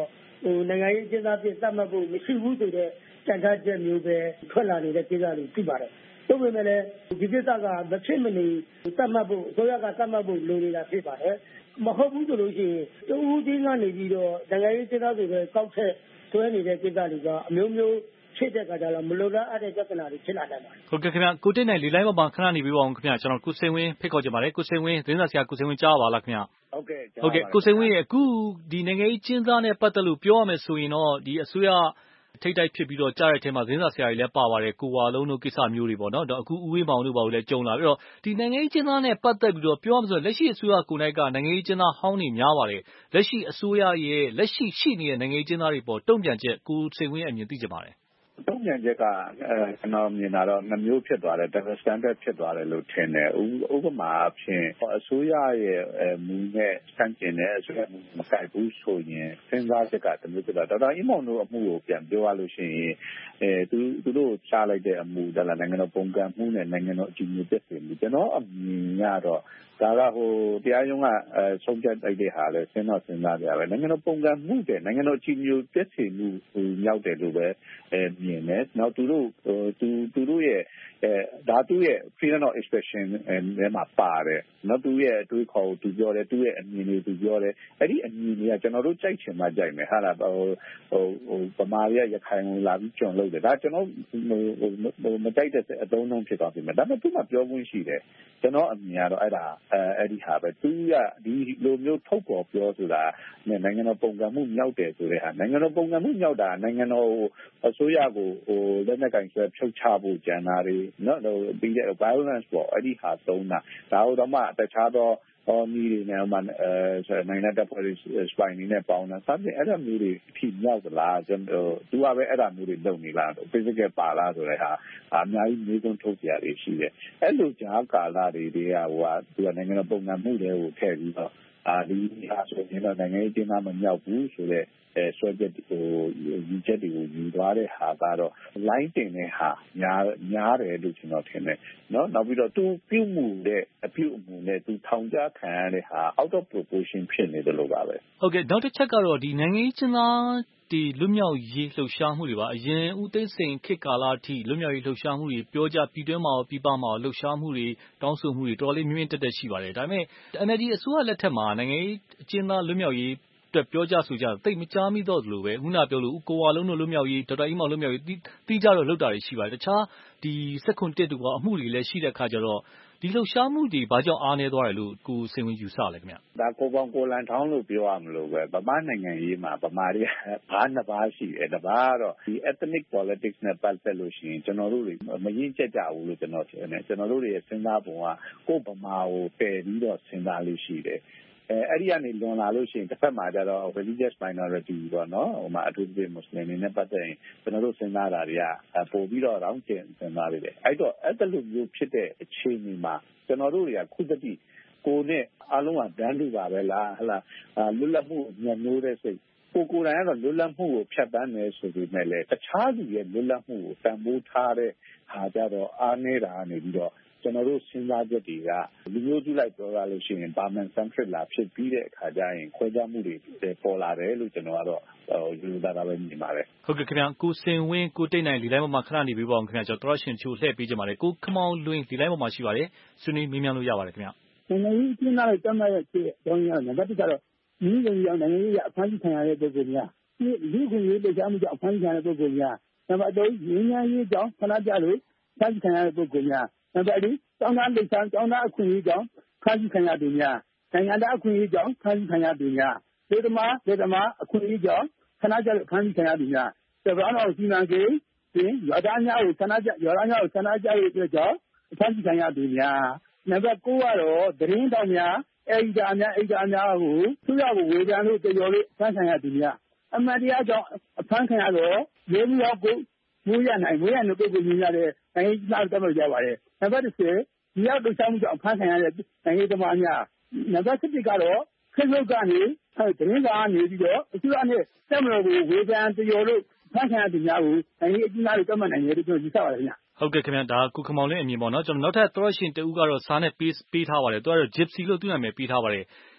နိုင်ငံရေးကျင်းသားဖြစ်သတ်မှတ်ဖို့မရှိဘူးဆိုတဲ့ကြံထားချက်မျိုးပဲထွက်လာနေတဲ့ကိစ္စတွေရှိပါတယ်။သို့ပေမဲ့လည်းဒီကိစ္စကမဖြစ်မနေသတ်မှတ်ဖို့အစိုးရကသတ်မှတ်ဖို့လိုနေတာဖြစ်ပါတယ်။မဟုတ်ဘူးဆိုလို့ရှိရင်တဦးချင်းကနေပြီးတော့နိုင်ငံရေးကျင်းသားတွေပဲကောက်ချက်ဆွဲနေတဲ့ကိစ္စတွေကအမျိုးမျိုးဖြစ်တဲ့အခါကျတော့မလိုလားအပ်တဲ့ပြဿနာတွေဖြစ်လာနိုင်ပါတယ်။ဟုတ်ကဲ့ခင်ဗျကိုတိတ်နိုင်လေလိုင်းပေါ်မှာခဏနေပြီးပါအောင်ခင်ဗျကျွန်တော်ကိုစိန်ဝင်းဖိတ်ခေါ်ချင်ပါတယ်ကိုစိန်ဝင်းသတင်းစာဆရာကိုစိန်ဝင်းကြားပါလားခင်ဗျဟုတ်ကဲ့ကိုစိန်ဝင်းရဲ့အခုဒီနိုင်ငံရေးကျင်းသားနဲ့ပတ်သက်လို့ပြောရမယ်ဆိုရင်တော့ဒီအစိုးရထိတ်တိုက်ဖြစ်ပြီးတော့ကြားတဲ့အထဲမှာသတင်းစာဆရာတွေလည်းပါပါတယ်ကိုဝါလုံးတို့ကိစ္စမျိုးတွေပေါ့နော်အခုဦးဝေးမောင်တို့ပါလို့လည်းကြုံလာပြီးတော့ဒီနိုင်ငံရေးကျင်းသားနဲ့ပတ်သက်ပြီးတော့ပြောရမယ်ဆိုလက်ရှိအစိုးရကိုယ်တိုင်ကနိုင်ငံရေးကျင်းသားဟောင်းနေများပါတယ်လက်ရှိအစိုးရရဲ့လက်ရှိရှိနေတဲ့နိုင်ငံရေးကျင်းသားတွေပေါ်တုံ့ပြန်ချက်ကိုစိန်ဝင်းရဲ့အမြင်သိချင်ပါတယ်တုံ့ပြန်ချက်ကကျွန်တော်မြင်တာတော့နှမျိုးဖြစ်သွားတယ် double standard ဖြစ်သွားတယ်လို့ထင်တယ်ဥပမာအဖြစ်အစိုးရရဲ့မူနဲ့ဆန့်ကျင်တဲ့အစိုးရမူမကိုက်ဘူးဆိုရင်စဉ်းစားချက်ကတမျိုးဖြစ်သွားတော်အင်းမောင်တို့အမှုကိုပြန်ပြောရလို့ရှိရင်သူတို့ချလိုက်တဲ့အမှုဒါလည်းနိုင်ငံတော်ပုံကံမှုနဲ့နိုင်ငံတော်အကြည်ညိုတက်စေမှုကျွန်တော်အမြင်ရတော့ဒါကတရားရုံးကဆုံးဖြတ်လိုက်တဲ့ဟာလဲစဉ်းစားကြပဲနိုင်ငံတော်ပုံကံမှုတဲ့နိုင်ငံတော်အကြည်ညိုတက်စေမှုမြောက်တယ်လို့ပဲမြင်တယ်နောက်သူတို့ရဲ့ဒါသူရဲ့ freedom of expression နဲ့မှာပါတယ်နောက်သူရဲ့အတွေးခေါ်သူပြောတယ်သူရဲ့အမြင်တွေသူပြောတယ်အဲ့ဒီအမြင်တွေကကျွန်တော်တို့ကြိုက်ချင်မှကြိုက်မယ်ဟာလားဗမာရရခိုင်ကိုလာပြီးကျွန်လုပ်တယ်ဒါကျွန်တော်မကြိုက်တဲ့အသုံးနှုန်းဖြစ်သွားပြီဒါပေမဲ့သူမှပြောခွင့်ရှိတယ်ကျွန်တော်အမြင်ကတော့အဲ့ဒီဟာပဲသူကဒီလိုမျိုးထုတ်ပေါ်ပြောဆိုတာနိုင်ငံတော်ပုံကံမှုမြောက်တယ်ဆိုတဲ့ဟာနိုင်ငံတော်ပုံကံမှုမြောက်တာနိုင်ငံတော်အစိုးရကိုလက်နက်ကင်ဆွဲဖြုတ်ချဖို့ကြံတာတွေနော်ပြီးတဲ့ violence ပေါ့အဲ့ဒီဟာသုံးတာဒါတော့မှတခြားသောနီးတွေနဲ့နိုင်ငံတပ်ဖွဲ့တွေ spy နေနဲ့ပေါင်းတာစသဖြင့်အဲ့ဒါမျိုးတွေထိမြောက်သလားသူကပဲအဲ့ဒါမျိုးတွေလုပ်နေလား physical ပါလားဆိုတဲ့ဟာအများကြီးမျိုးစုံထုတ်ကြရရှိတယ်အဲ့လိုကြားကာလတွေကသူကနိုင်ငံတော်ပုံစံမှုတွေကိုထည့်ပြီးတော့ဒီဟာဆိုရင်တော့နိုင်ငံရေးကျင်းသားမမြောက်ဘူးဆိုတဲ့ဆွဲချက်ယူချက်တွေကိုယူသွားတဲ့ဟာကတော့ line တင်တဲ့ဟာများတယ်လို့ကျွန်တော်ထင်တယ်နော်နောက်ပြီးတော့သူပြုမှုတဲ့အပြုအမူနဲ့သူထောင်ချခံရတဲ့ဟာ out of proportion ဖြစ်နေတယ်လို့ပါပဲဟုတ်ကဲ့နောက်တစ်ချက်ကတော့ဒီနိုင်ငံရေးကျင်းသားဒီလွတ်မြောက်ရေးလှုပ်ရှားမှုတွေပါအရင်ဦးသိန်းစိန်ခေတ်ကာလအထိလွတ်မြောက်ရေးလှုပ်ရှားမှုတွေပြောကြပြည်တွင်းမှာရောပြည်ပမှာရောလှုပ်ရှားမှုတွေတောင်းဆိုမှုတွေတော်တော်လေးမြင့်မြင့်တက်တက်ရှိပါတယ်ဒါပေမဲ့ NLD အစိုးရလက်ထက်မှာနိုင်ငံရေးအကျဉ်းသားလွတ်မြောက်ရေးအတွက်ပြောကြဆိုကြတိတ်မကြားမိတော့သလိုပဲခုနပြောလို့ကိုဝါလုံးတို့လွတ်မြောက်ရေးဒေါက်တာအင်းမောင်လွတ်မြောက်ရေးတီးကြတော့လှုပ်တာတွေရှိပါတယ်တခြားဒီ16တူကအမှုတွေလည်းရှိတဲ့အခါကျတော့ဒီလှုပ်ရှားမှုတွေဘာကြောင့်အားနည်းသွားတယ်လို့ကိုစိန်ဝင်းယူဆလဲခင်ဗျဒါကိုပေါင်းကိုလန်ထောင်းလို့ပြောရမလို့ပဲဗမာနိုင်ငံရေးမှာဗမာတွေကဘာနှစ်ပါးရှိတယ်တပါးကတော့ဒီ ethnic politics နဲ့ပတ်သက်လို့ရှိရင်ကျွန်တော်တို့တွေမရင်းချက်ကြဘူးလို့ကျွန်တော်ထင်တယ်ကျွန်တော်တို့တွေရဲ့စဉ်းစားပုံကကိုယ်ဗမာကိုပယ်ပြီးတော့စဉ်းစားလို့ရှိတယ်အဲ့ဒီကနေလွန်လာလို့ရှိရင်တစ်ဖက်မှာကျတော့ religious minority ပေါ့နော်ဟိုမှာအထူးသဖြင့်မွတ်စလင်တွေနဲ့ပတ်သက်ရင်ကျွန်တော်တို့စဉ်းစားတာတွေကပို့ပြီးတော့တောင်းကျင်စဉ်းစားရတယ်အဲ့တော့အဲ့လိုမျိုးဖြစ်တဲ့အခြေအနေမှာကျွန်တော်တို့တွေကခုတတိကိုနဲ့အလုံးကတန်းတူပါပဲလားဟလာလွတ်လပ်မှုညှဉ်းနိုးတဲ့စိတ်ကိုယ်တိုင်ကတော့လွတ်လပ်မှုကိုဖြတ်တန်းနေဆိုပေမဲ့လည်းတခြားသူရဲ့လွတ်လပ်မှုကိုတန်ဖိုးထားတဲ့ဟာကြတော့အားနေတာနေပြီးတော့ကျွန်တော်တို့စဉ်းစားချက်တွေကလူမျိုးစုလိုက်ပြောရလို့ရှိရင် Burman centric လာဖြစ်ပြီးတဲ့အခါကျရင်ခွဲခြားမှုတွေပေါ်လာတယ်လို့ကျွန်တော်ကတော့ယူဆတာပဲမြင်ပါတယ်ဟုတ်ကဲ့ခင်ဗျာကိုစင်ဝင်းကိုတိတ်နိုင်ဒီလိုင်းပေါ်မှာခဏနေပြီးပါအောင်ခင်ဗျာကျွန်တော်ရှင်ချိုလှည့်ပေးကြပါမယ်ကိုခမောင်လွင်ဒီလိုင်းပေါ်မှာရှိပါတယ်ဆွေးနွေးမေးမြန်းလို့ရပါတယ်ခင်ဗျာနိုင်ငံရေးကျင်းသားတွေတတ်မှတ်ရတဲ့အကြောင်းရင်းကနံပါတ်1ကတော့ဒီလိုမျိုးနိုင်ငံရေးအဖမ်းဆီးခံရတဲ့ပုဂ္ဂိုလ်များဒီခုရေးတဲ့ကြားမှုကြောင့်အဖမ်းဆီးခံရတဲ့ပုဂ္ဂိုလ်များနံပါတ်3ရင်းနှီးရေးကြောင့်ခဏကြလို့ဖမ်းဆီးခံရတဲ့ပုဂ္ဂိုလ်များနံပါတ်4ကျောင်းသားလိပ်စာကျောင်းသားအခွင့်အရေးကြောင့်ဖမ်းဆီးခံရသူများနိုင်ငံသားအခွင့်အရေးကြောင့်ဖမ်းဆီးခံရသူများဒေသမားအခွင့်အရေးကြောင့်ခဏကြလို့ဖမ်းဆီးခံရသူများတပန်းတော်စီမံကိန်းတွင်ရွာသားများကိုဆန္ဒကြရတဲ့အတွက်ကြောင့်ဖမ်းဆီးခံရသူများနံပါတ်9ကတော့သတင်းတောင်များအိဒါများကိုသူရကိုဝေဖန်လို့ကြော်လို့ဖမ်းခံရသူများအမှန်တရားကြောင့်အဖမ်းခံရတော့မျိုးမျိုးကိုမိုးရတဲ့ပုဂ္ဂိုလ်များတဲ့နိုင်ငံရေးသားတတ်မှတ်ကြပါတယ်နံပါတ်10ဒီရောက်လှုပ်ရှားမှုကြောင့်ဖမ်းခံရတဲ့နိုင်ငံရေးသမားများနံပါတ်17ကတော့Facebookကနေသတင်းစာကနေပြီးတော့အစိုးရနဲ့တက်မလို့ကိုဝေဖန်ကြော်လို့ဖမ်းခံရသူများကိုနိုင်ငံရေးအကျဉ်းသားတွေတတ်မှတ်နိုင်တယ်လို့ကျွန်တော်ယူဆပါတယ်ခင်ဗျဟုတ်ကဲ့ခင်ဗျာဒါကုခမောင်လင်းအမြင်ပေါ့နော်ကျွန်တော်နောက်ထပ်သောရရှင်တူကတော့စာနဲ့ပေးထားပါတယ်သူကတော့ Gypsy လို့သူ့နာမည်ပေးထားပါတယ်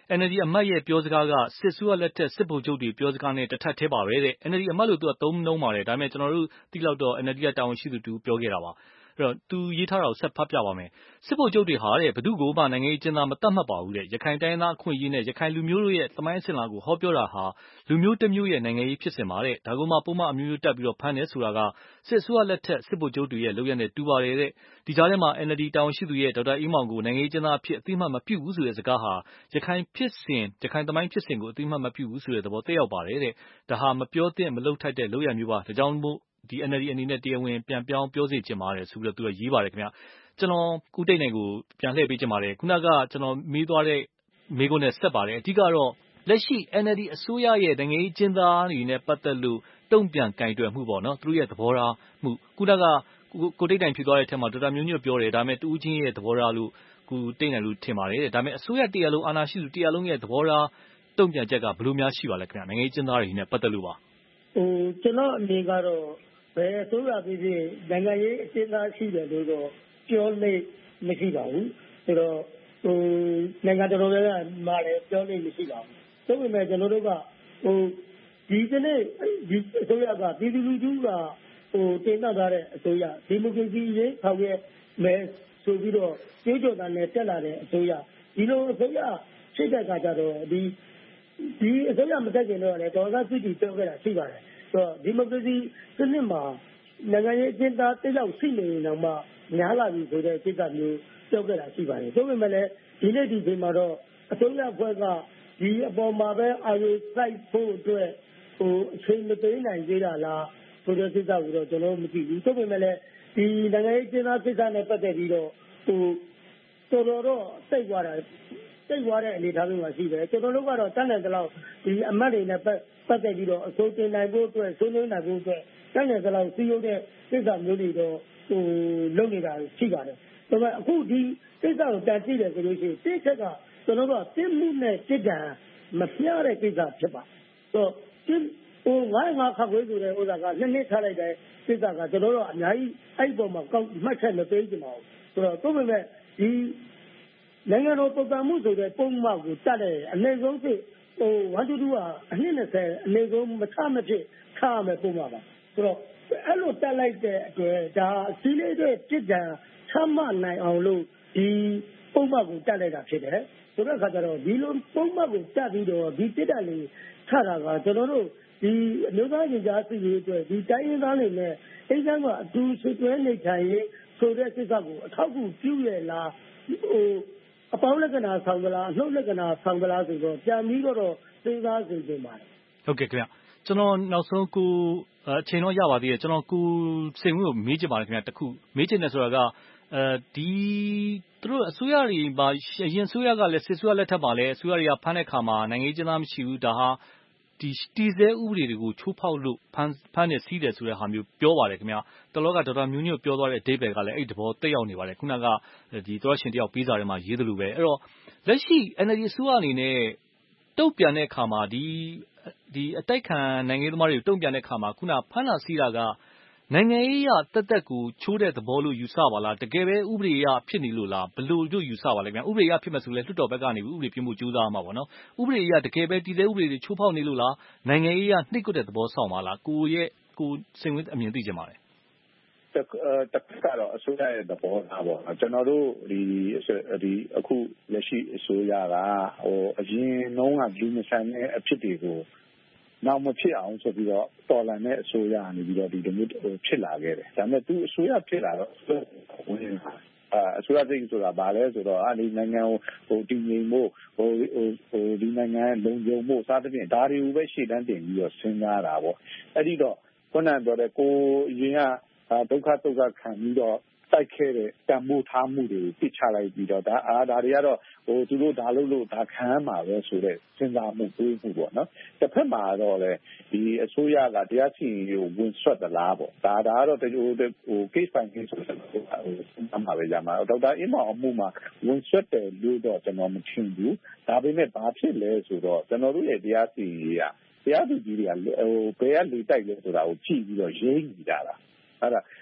NLD အမတ်ရဲ့ပြောစကားကစစ်အစိုးရလက်ထက်စစ်ဗိုလ်ချုပ်တွေပြောစကားနဲ့တစ်ထပ်တည်းပါပဲတဲ့ NLD အမတ်လို့သူကသုံးနှုံးပါတယ်ဒါပေမဲ့ကျွန်တော်တို့သိလောက်တော့ NLD ကတာဝန်ရှိသူတူပြောခဲ့တာပါအဲ့တော့သူရေးထားတာကိုဆက်ဖတ်ပြပါမယ်စစ်ဗိုလ်ချုပ်တွေဟာတဲ့ဘသူကိုမှနိုင်ငံရေးကျင်းသားမတတ်မှတ်ပါဘူးတဲ့ရခိုင်တိုင်းသားအခွင့်အရေးနဲ့ရခိုင်လူမျိုးတို့ရဲ့သမိုင်းအစဉ်အလာကိုဟောပြောတာဟာလူမျိုးတစ်မျိုးရဲ့နိုင်ငံရေးဖြစ်စဉ်ပါတဲ့ဒါကမှပုံမှန်အမျိုးမျိုးတက်ပြီးတော့ဖမ်းတယ်ဆိုတာကစစ်အစိုးရလက်ထက်စစ်ဗိုလ်ချုပ်တွေရဲ့လုပ်ရတဲ့တူပါတယ်တဲ့ဒီကြားထဲမှာ NLD တာဝန်ရှိသူရဲ့ဒေါက်တာအေးမောင်ကိုနိုင်ငံရေးကျင်းသားအဖြစ်အသိမှတ်မပြုဘူးဆိုတဲ့စကားဟာရခိုင်သမိုင်းဖြစ်စဉ်ကိုအသိမှတ်မပြုဘူးဆိုတဲ့သဘောတက်ရောက်ပါတယ်တဲ့ဒါဟာမပြောသင့်မလုပ်ထိုက်တဲ့လုပ်ရမျိုးပါဒါကြောင့်မို့ဒီ NLD အနေနဲ့တရားဝင်ပြန်ပြောင်းပြောစေချင်ပါတယ်ဆိုပြီးတော့သူကရေးပါတယ်ခင်ဗျကျွန်တော်ကုတိတ်နိုင်ကိုပြန်လှည့်ပေးချင်ပါတယ်ခုနကကျွန်တော်မေးသွားတဲ့မေးခွန်းနဲ့ဆက်ပါတယ်အဓိကတော့လက်ရှိ NLD အစိုးရရဲ့နိုင်ငံရေးကျင်းသားတွေနဲ့ပတ်သက်လို့တုံ့ပြန်ကင်တွယ်မှုပေါ့နော်သူတို့ရဲ့သဘောထားမှုခုနကကိုတိတ်နိုင်ဖြေသွားတဲ့အထက်မှာဒေါက်တာမျိုးညွတ်ပြောတယ်ဒါပေမဲ့တူဦးချင်းရဲ့သဘောထားလို့ကိုတိတ်နိုင်လို့ထင်ပါတယ်တဲ့ဒါပေမဲ့အစိုးရတရားလုံးအာဏာရှိသူတရားလုံးရဲ့သဘောထားတုံ့ပြန်ချက်ကဘယ်လိုများရှိပါလဲခင်ဗျနိုင်ငံရေးကျင်းသားတွေနဲ့ပတ်သက်လို့ပါကျွန်တော်အနေကတော့ဘယ်အစိုးရဖြစ်ဖြစ်နိုင်ငံရေးအကျဉ်းသားရှိတယ်လို့တော့ပြောလို့မရှိပါဘူးဆိုတော့နိုင်ငံတော်များများမှာလည်းပြောလို့မရှိပါဘူးသို့ပေမဲ့ကျွန်တော်တို့ကဒီကနေ့ဒီအစိုးရကပြည်သူလူထုကတင်ပြထားတဲ့အစိုးရဒီမိုကရေစီရေးဆောင်ရွက်မယ်ဆိုပြီးတော့ကြိုးကြော်တာနဲ့တက်လာတဲ့အစိုးရဒီလိုအစိုးရဖြစ်တဲ့အခါကျတော့ဒီအစိုးရမတက်ခင်တော့လည်းဒေါ်လာစုကြည်ပြောခဲ့တာရှိပါတယ်ဆိုတော့ဒီမိုကရေစီစနစ်မှာနိုင်ငံရေးအကျဉ်းသားတိကျရှိနေရင်တော့မှများလာပြီဆိုတဲ့ကိစ္စမျိုးပြောခဲ့တာရှိပါတယ်ဒါပေမဲ့လည်းဒီနေ့ဒီချိန်မှာတော့အစိုးရဖွဲ့ကဒီအပေါ်မှာပဲအာရုံစိုက်ဖို့အတွက်အချိန်မပေးနိုင်သေးတာလားဆိုတဲ့ကိစ္စကိုတော့ကျွန်တော်မသိဘူးဒါပေမဲ့လည်းဒီနိုင်ငံရေးကျင်းသားကိစ္စနဲ့ပတ်သက်ပြီးတော့တော်တော်စိတ်သွားတဲ့အနေအထားမျိုးမှာရှိတယ်ကျွန်တော်တို့ကတော့တန်းတယ်လောက်ဒီအမတ်တွေနဲ့ပတ်သက်ပြီးတော့အစိုးတင်နိုင်ဖို့အတွက်ဆွေးနွေးနိုင်ဖို့အတွက်တန်းတယ်လောက်စီးရုံးတဲ့ကိစ္စမျိုးတွေတော့လုပ်နေတာရှိပါတယ်ဒါပေမဲ့အခုဒီကိစ္စကိုပြန်ကြည့်တယ်ဆိုလို့ရှိရင်တစ်ချက်ကကျွန်တော်တို့ကတစ်မှုနဲ့တစ်တန်မမျှတဲ့ကိစ္စဖြစ်ပါဆိုတော့905ခက်ခွေးဆိုတဲ့ဥစ္စာကနှစ်ထားလိုက်တဲ့ကိစ္စကကျွန်တော်တို့အများကြီးအဲ့ပေါ်မှာကောက်မှတ်ချက်မပေးကြပါဘူးဆိုတော့သို့ပေမဲ့ဒီနိုင်ငံတော်ပုံစံမှုဆိုတဲ့ပုံမှန်ကိုတတ်တယ်အနည်းဆုံးဖြစ်122ကအနှစ်20အနည်းဆုံးမချမဖြစ်ခါမယ်ပုံမှန်ပါဆိုတော့အဲ့လိုတက်လိုက်တဲ့အတွက်ဒါအစည်းလေးတဲ့တစ်တန်ချမှတ်နိုင်အောင်လို့ဒီပုံမှန်ကိုတက်လိုက်တာဖြစ်တယ်ဆိုတဲ့အခါကျတော့ဒီလိုပုံမှန်ကိုတက်ပြီးတော့ဒီတစ်တန်လေးချတာကကျွန်တော်တို့ဒီအမျိုးသားရင်ကြားစီရေးအတွက်ဒီတိုင်းရင်းသားတွေနဲ့အိမ်ကကအတူဆွေးနွေးနေထိုင်ရေးဆိုတဲ့ကိစ္စကိုအထောက်အကူပြုရလားအပေါင်းလက္ခဏာဆောင်ကြလားအနှုတ်လက္ခဏာဆောင်ကြလားဆိုတော့ပြန်ပြီးတော့စဉ်းစားကြည့်ကြပါမယ်ဟုတ်ကဲ့ခင်ဗျကျွန်တော်နောက်ဆုံးကိုအချိန်တော့ရပါသေးတယ်ကျွန်တော်ကိုစိန်ဝင်းကိုမေးချင်ပါတယ်ခင်ဗျတခုမေးချင်တယ်ဆိုတာကဒီသူတို့အစိုးရတွေမှာအရင်အစိုးရကလည်းစစ်အစိုးရလက်ထက်မှာလည်းအစိုးရတွေကဖမ်းတဲ့ခါမှာနိုင်ငံရေးကျင်းသားမရှိဘူးဒါဟာဒီတည်ဆဲဥပဒေတွေကိုချိုးဖောက်လို့ဖမ်းနေစီးတယ်ဆိုတဲ့ဟာမျိုးပြောပါတယ်ခင်ဗျတလောကဒေါက်တာမျိုးညွတ်ပြောသွားတဲ့အဓိပ္ပာယ်ကလည်းအဲ့ဒီသဘောတက်ရောက်နေပါတယ်ခုနကဒီသောရှင်တယောက်ပေးစာထဲမှာရေးသလိုပဲအဲ့တော့လက်ရှိ NLD အစိုးရအနေနဲ့တုံ့ပြန်တဲ့အခါမှာဒီအတိုက်ခံနိုင်ငံရေးသမားတွေကိုတုံ့ပြန်တဲ့အခါမှာခုနဖမ်းတာစီးတာကနိုင်ငံရေးအရတက်တက်ကိုချိုးတဲ့သဘောလို့ယူဆပါလားတကယ်ပဲဥပဒေအရဖြစ်နေလို့လားဘယ်လိုတို့ယူဆပါလဲခင်ဗျဥပဒေအရဖြစ်မယ်ဆိုလဲလွှတ်တော်ဘက်ကနေဥပဒေပြမှုကြိုးစားမှာပေါ့နော်ဥပဒေအရတကယ်ပဲတည်ဆဲဥပဒေတွေချိုးဖောက်နေလို့လားနိုင်ငံရေးအရနှိပ်ကွပ်တဲ့သဘောဆောင်ပါလားကိုစိန်ဝင်းအမြင်သိချင်ပါတယ်တစ်ခါတော့အစိုးရရဲ့သဘောထားပေါ့ကျွန်တော်တို့ဒီအခုလက်ရှိအစိုးရကအရင်နှုန်းကလူမဆန်တဲ့အဖြစ်တွေကိုနောက်မဖြစ်အောင်ဆိုပြီးတော့တော်လန်တဲ့အစိုးရနေပြီးတော့ဒီလိုမျိုးဖြစ်လာခဲ့တယ်ဒါပေမဲ့သူအစိုးရဖြစ်လာတော့ဝင်အစိုးရသိဆိုတာဘာလဲဆိုတော့ဒီနိုင်ငံကိုတည်ငြိမ်ဖို့ဒီနိုင်ငံလုံခြုံဖို့စသဖြင့်ဒါတွေကိုပဲရှေ့တန်းတင်ပြီးတော့စဉ်းစားတာပေါ့အဲ့ဒီတော့ခုနပြောတဲ့ကိုအရင်ကဒုက္ခခံပြီးတော့တိုက်ခဲ့တဲ့တန်ဖိုးထားမှုတွေကိုပြစ်ချလိုက်ပြီးတော့ဒါတွေကတော့သူတို့ဒါလုပ်လို့ဒါခံရမှာပဲဆိုတဲ့စဉ်းစားမှုတွေးမှုပေါ့နော်တစ်ဖက်မှာတော့လေဒီအစိုးရကတရားစီရင်ရေးကိုဝင်ဆွတ်သလားပေါ့ဒါကတော့case by case ဆိုတော့စဉ်းစားမှာပဲရမှာဒေါက်တာအင်းမောင်အမှုမှာဝင်ဆွတ်တယ်လို့တော့ကျွန်တော်မထင်ဘူးဒါပေမဲ့ဘာဖြစ်လဲဆိုတော့ကျွန်တော်တို့ရဲ့တရားစီရင်ရေးကတရားသူကြီးတွေကဘယ်ကလေတိုက်လဲဆိုတာကိုကြည့်ပြီးတော့ရိမ့်နေတာလားအဲ့ဒါ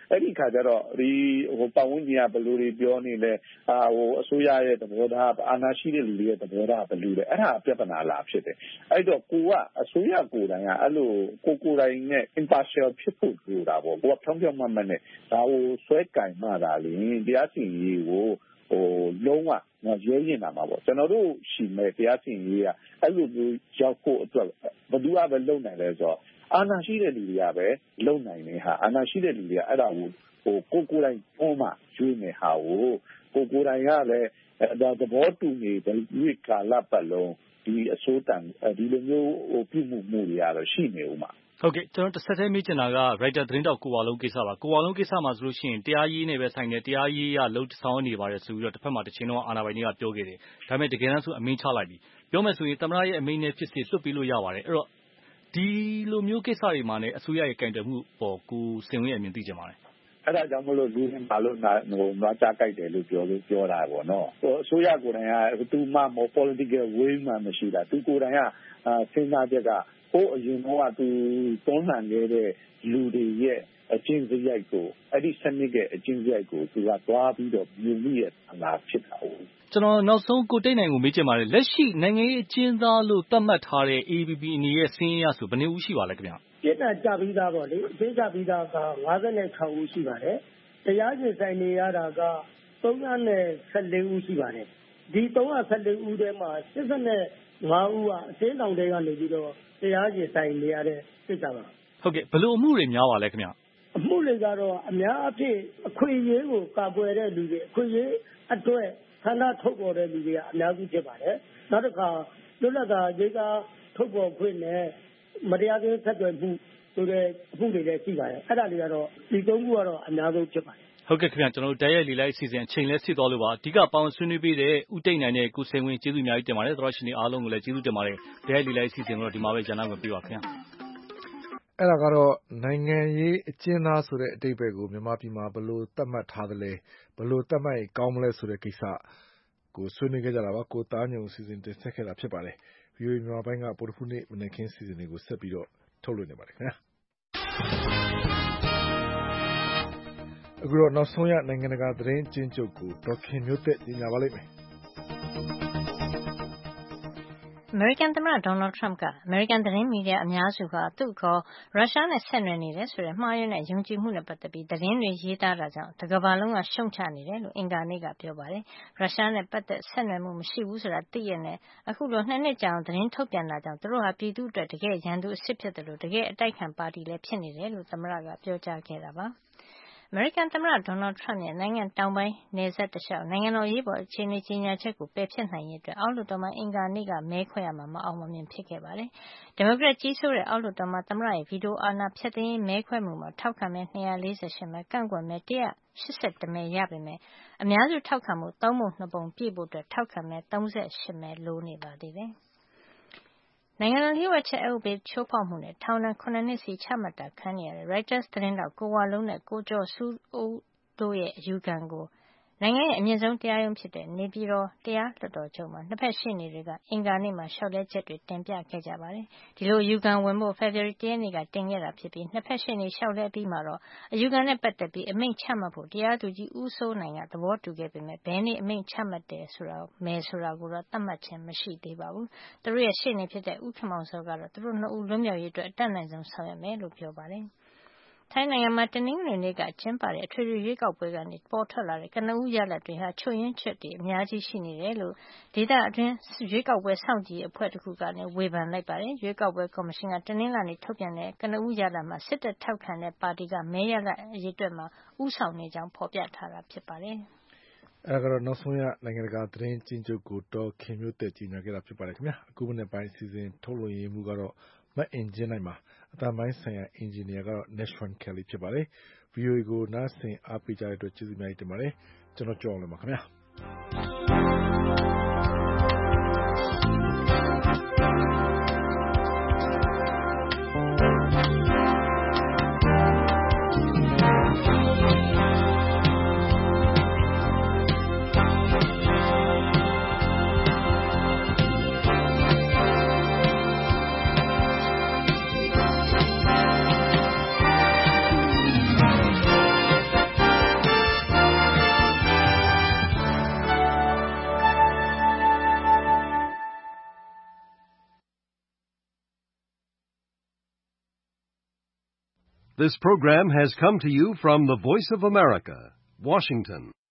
အဲ့ဒီခါကျတော့ဒီပတ်ဝန်းကျင်ကဘယ်လိုတွေပြောနေလဲအစိုးရရဲ့သဘောထားအာဏာရှိတဲ့လူတွေရဲ့သဘောထားဘယ်လိုလဲအဲ့ဒါပြဿနာလာဖြစ်တယ်အဲ့တော့ကိုကအစိုးရကိုယ်တိုင်ကအဲ့လိုကိုယ်တိုင်နဲ့ impartial ဖြစ်ဖို့လိုတာပေါ့ကိုကဖြောင်းဖြောင်းမှတ်မှတ်နဲ့ဒါကိုဆွဲကင်မှသာလေတရားစီရင်ရေးကိုလုံးဝရဲရင်လာမှာပေါ့ကျွန်တော်တို့ရှိမဲ့တရားစီရင်ရေးကအဲ့လိုမျိုးရောက်ဖို့အတွက်ဘယ်သူကပဲလုံနိုင်လဲဆိုတော့အာဏာရှိတဲ့လူတွေကပဲလုံနိုင်နေဟာအာဏာရှိတဲ့လူတွေကအဲ့ဒါကိုကိုယ်တိုင်ပုံမှရွေးနေဟာကိုယ်တိုင်ကလည်းဒါသဘောတူနေတဲ့ဒီကာလပတ်လုံးဒီအစိုးတန်ဒီလိုမျိုးပြုမှုတွေကတော့ရှိနေဦးမှာဟုတ်ကဲ့ကျွန်တော်တစ်ဆက်တည်းမေးချင်တာက writer သတင်းတောက်ကိုဝါလုံးကိစ္စပါကိုဝါလုံးကိစ္စမှာဆိုလို့ရှိရင်တရားရေးနဲ့ပဲဆိုင်တယ်တရားရေးကလုံးဆောင်နေပါတယ်ဆိုပြီးတော့တစ်ဖက်မှာတစ်ချိန်လုံးအာဏာပိုင်တွေကပြောခဲ့တယ်ဒါပေမဲ့တကယ်တမ်းဆိုအမိန့်ချလိုက်ပြီပြောမယ်ဆိုရင်သမ္မတရဲ့အမိန့်နဲ့ဖြစ်စေလွှတ်ပေးလို့ရပါတယ်အဲ့တော့ဒီလိုမျိုးကိစ္စတွေမှာလည်းအစိုးရရဲ့ကင်တွယ်မှုပေါ်ကိုစင်ဝင်းအမြင်သိကြပါတယ်အဲ့ဒါကြောင့်မလို့လူတွေပါလို့နွားချကြိုက်တယ်လို့ပြောတာပေါ့နော်အစိုးရကိုယ်တိုင်ကသူမှမ political will မှမရှိတာသူကိုယ်တိုင်ကစဉ်းစားချက်ကအရင်ကသူတွန်းလှန်ခဲ့တဲ့လူတွေရဲ့အကျင့်စရိုက်ကိုအဲ့ဒီစနစ်ရဲ့အကျင့်စရိုက်ကိုသူကသွားပြီးတော့မြင်မိရဲ့အလားဖြစ်တာဟုတ်ကျွန်တော်နောက်ဆုံးကိုတိတ်နိုင်ကိုမေးချင်ပါတယ်လက်ရှိနိုင်ငံရေးအကျဉ်းသားလို့သတ်မှတ်ထားတဲ့ AAPP အနေနဲ့စင်းရဆိုဘယ်နှဦးရှိပါလဲခင်ဗျာပြစ်ဒဏ်ကြပြီးသားပေါ့လေအကျဉ်းချပြီးသားက56ဦးရှိပါတယ်တရားရင်ဆိုင်နေရတာက314ဦးရှိပါတယ်ဒီ314ဦးထဲမှာ85ဦးကအကျဉ်းတောင်တွေကနေပြီးတော့တရားရင်ဆိုင်နေရတဲ့စစ်ကြပါဟုတ်ကဲ့ဘယ်လိုအမှုတွေများပါလဲခင်ဗျအမှုတွေကတော့အများအပြည့်အခွင့်အရေးကိုကာကွယ်တဲ့လူတွေအခွင့်အရေးအတွက်ဆန္ဒထုတ်ပေါ်တဲ့လူတွေကအများကြီးဖြစ်ပါတယ်နောက်တစ်ခါလွတ်လပ်တာရေးသားထုတ်ပေါ်ခွင့်နဲ့မတရားသင်းဆက်သွယ်မှုဆိုတဲ့အမှုတွေလည်းရှိပါတယ်အဲ့ဒါတွေကတော့ဒီ3ခုကတော့အများဆုံးဖြစ်ပါတယ်ဟုတ်ကဲ့ခင်ဗျကျွန်တော်တို့တိုက်ရိုက်လေလိုက်အစီအစဉ်အချိန်လဲဆစ်သွားလို့ပါအဓိကပေါင်းဆွေးနွေးပေးတဲ့ဦးတိတ်နိုင်တဲ့ကိုစိန်ဝင်းကျေးဇူးအများကြီးတင်ပါတယ်သရရှင်တွေအားလုံးကိုလည်းကျေးဇူးတင်ပါတယ်တိုက်ရိုက်လေလိုက်အစီအစဉ်ကိုတော့ဒီမှာပဲဂျန်နာကိုပြပါခင်ဗျအဲ့ဒါကတော့နိုင်ငံရေးအကျဉ်းသားဆိုတဲ့အတိတ်ဘက်ကိုမြန်မာပြည်မှာဘယ်လိုသတ်မှတ်ထားသလဲဘယ်လိုသတ်မှတ်ရင်ကောင်းမလဲဆိုတဲ့ကိစ္စကိုဆွေးနွေးခဲ့ကြတာပါကိုသားညုံစီစဉ်တင်ဆက်ခဲ့တာဖြစ်ပါတယ် VOA မြန်မာပိုင်းကပေါ်တခုနေ့မနေ့ကင်းစီစဉ်တွေကိုဆက်ပြီးတော့ထုတ်လွှင့်နေပါတယ်ခင်ဗျာအခုတော့နောက်ဆုံးရနိုင်ငံတကာသတင်းကျဉ်းချုပ်ကိုဒေါက်ခင်မျိုးသက်ညင်ပါလိမ့်မယ်အမေရိကန်သမ္မတဒေါ်နယ်ထရမ့်ကအမေရိကန်သတင်းမီဒီယာအများစုဟာသူ့အခေါ်ရုရှားနဲ့ဆက်နွယ်နေတယ်ဆိုတဲ့မှားယွင်းတဲ့ယုံကြည်မှုနဲ့ပတ်သက်ပြီးသတင်းတွေရေးသားတာကြောင့်တကမ္ဘာလုံးကရှုံချနေတယ်လို့အင်္ဂါနေ့ကပြောပါတယ်။ရုရှားနဲ့ပတ်သက်ဆက်နွယ်မှုမရှိဘူးဆိုတာသိရနဲ့အခုလို2နှစ်ကြာအောင်သတင်းထုတ်ပြန်တာကြောင့်သူတို့ဟာပြည်သူ့အတွက်တကယ်ရန်သူအစ်စ်ဖြစ်တယ်လို့တကယ်အတိုက်ခံပါတီလည်းဖြစ်နေတယ်လို့သမ္မတကပြောကြားခဲ့တာပါ။အမေရိကန်သမ္မတဒေါ်နယ်ထရမ့်ရဲ့နိုင်ငံတောင်ပိုင်းနယ်စပ်တလျှောက်နိုင်ငံတော်ရေးပေါ်အခြေအနေကြေညာချက်ကိုပယ်ဖျက်နိုင်ရေးအတွက်အောက်လွှတ်တော်မှာအင်္ဂါနေ့ကမဲခွဲရမှာမအောင်မမြင်ဖြစ်ခဲ့ပါတယ်။ဒီမိုကရက်ကြီးစိုးတဲ့အောက်လွှတ်တော်မှာသမ္မတရဲ့ဗီတိုအာဏာဖျက်သိမ်းရေးမဲခွဲမှုမှာထောက်ခံမဲ248မဲကန့်ကွက်မဲ181မဲရပေမဲ့အများစုထောက်ခံမှု3ပုံ2ပုံပြည့်ဖို့အတွက်ထောက်ခံမဲ38မဲလိုနေပါသေးတယ်။နိုင်ငံတော်လျှို့ဝှက်ချက်အက်ဥပဒေချိုးဖောက်မှုနဲ့ထောင်ဒဏ်9နှစ်စီချမှတ်တာခံနေရတဲ့ Reuters သတင်းတောက်ကိုဝလုံးနဲ့ကိုကျော်စိုးဦးတို့ရဲ့အယူခံကိုနိုင်ငံရဲ့အမြင့်ဆုံးတရားရုံးဖြစ်တဲ့နေပြည်တော်တရားလွှတ်တော်ချုပ်မှာနှစ်ဖက်ရှေ့နေတွေကအင်္ဂါနေ့မှာလျှောက်လဲချက်တွေတင်ပြခဲ့ကြပါတယ်။ဒီလိုအယူခံဝင်ဖို့ February 1 ရက်နေ့ကတင်ခဲ့တာဖြစ်ပြီးနှစ်ဖက်ရှေ့နေလျှောက်လဲပြီးမှတော့အယူခံနဲ့ပတ်သက်ပြီးအမိန့်ချမှတ်ဖို့တရားသူကြီးဦးစိုးနိုင်ကသဘောတူခဲ့ပေမဲ့ဘယ်နေ့အမိန့်ချမှတ်တယ်ဆိုတာကိုတော့သတ်မှတ်ခြင်းမရှိသေးပါဘူး။သူတို့ရဲ့ရှေ့နေဖြစ်တဲ့ဦးခင်မောင်စောကတော့သူတို့နှစ်ဦးလွတ်မြောက်ရေးအတွက်အတတ်နိုင်ဆုံးဆောင်ရွက်မယ်လို့ပြောပါတယ်။ထိုင်းနိုင်ငံမှာတနင်္ဂနွေနေ့ကကျင်းပတဲ့အထွေထွေရွေးကောက်ပွဲကနေပေါ်ထွက်လာတဲ့ကနဦးရလဒ်တွေဟာချွတ်ယွင်းချက်တွေအများကြီးရှိနေတယ်လို့ဒေသအတွင်းရွေးကောက်ပွဲစောင့်ကြည့်အဖွဲ့တစ်ခုကဝေဖန်လိုက်ပါတယ်။ရွေးကောက်ပွဲကော်မရှင်ကတနင်္လာနေ့ထုတ်ပြန်တဲ့ကနဦးရလဒ်မှာစစ်တပ်ထောက်ခံတဲ့ပါတီကမဲရလဒ်အရေအတွက်မှာဦးဆောင်နေကြောင်းဖော်ပြထားတာဖြစ်ပါတယ်။အဲဒါကတော့နောက်ဆုံးရနိုင်ငံတကာသတင်းကျဉ်းချုပ်ကိုဒေါ်ခင်မျိုးသက်ကြီးညာခဲ့တာဖြစ်ပါတယ်ခင်ဗျာ။အခုမနေ့ပိုင်းစီစဉ်ထုတ်လွှင့်ရေးမှုကတော့မအင်ဂျင်နိုင်မှာအတန်းပိုင်းဆိုင်ရာအင်ဂျင်နီယာကတော့ Nashwan Kelly ဖြစ်ပါတယ်။ VOA ကိုနားဆင်အားပေးကြတဲ့အတွက်ကျေးဇူးများတင်ပါတယ်။ကျွန်တော်ကြောက်အောင်ပါခင်ဗျာ။ This program has come to you from the Voice of America, Washington.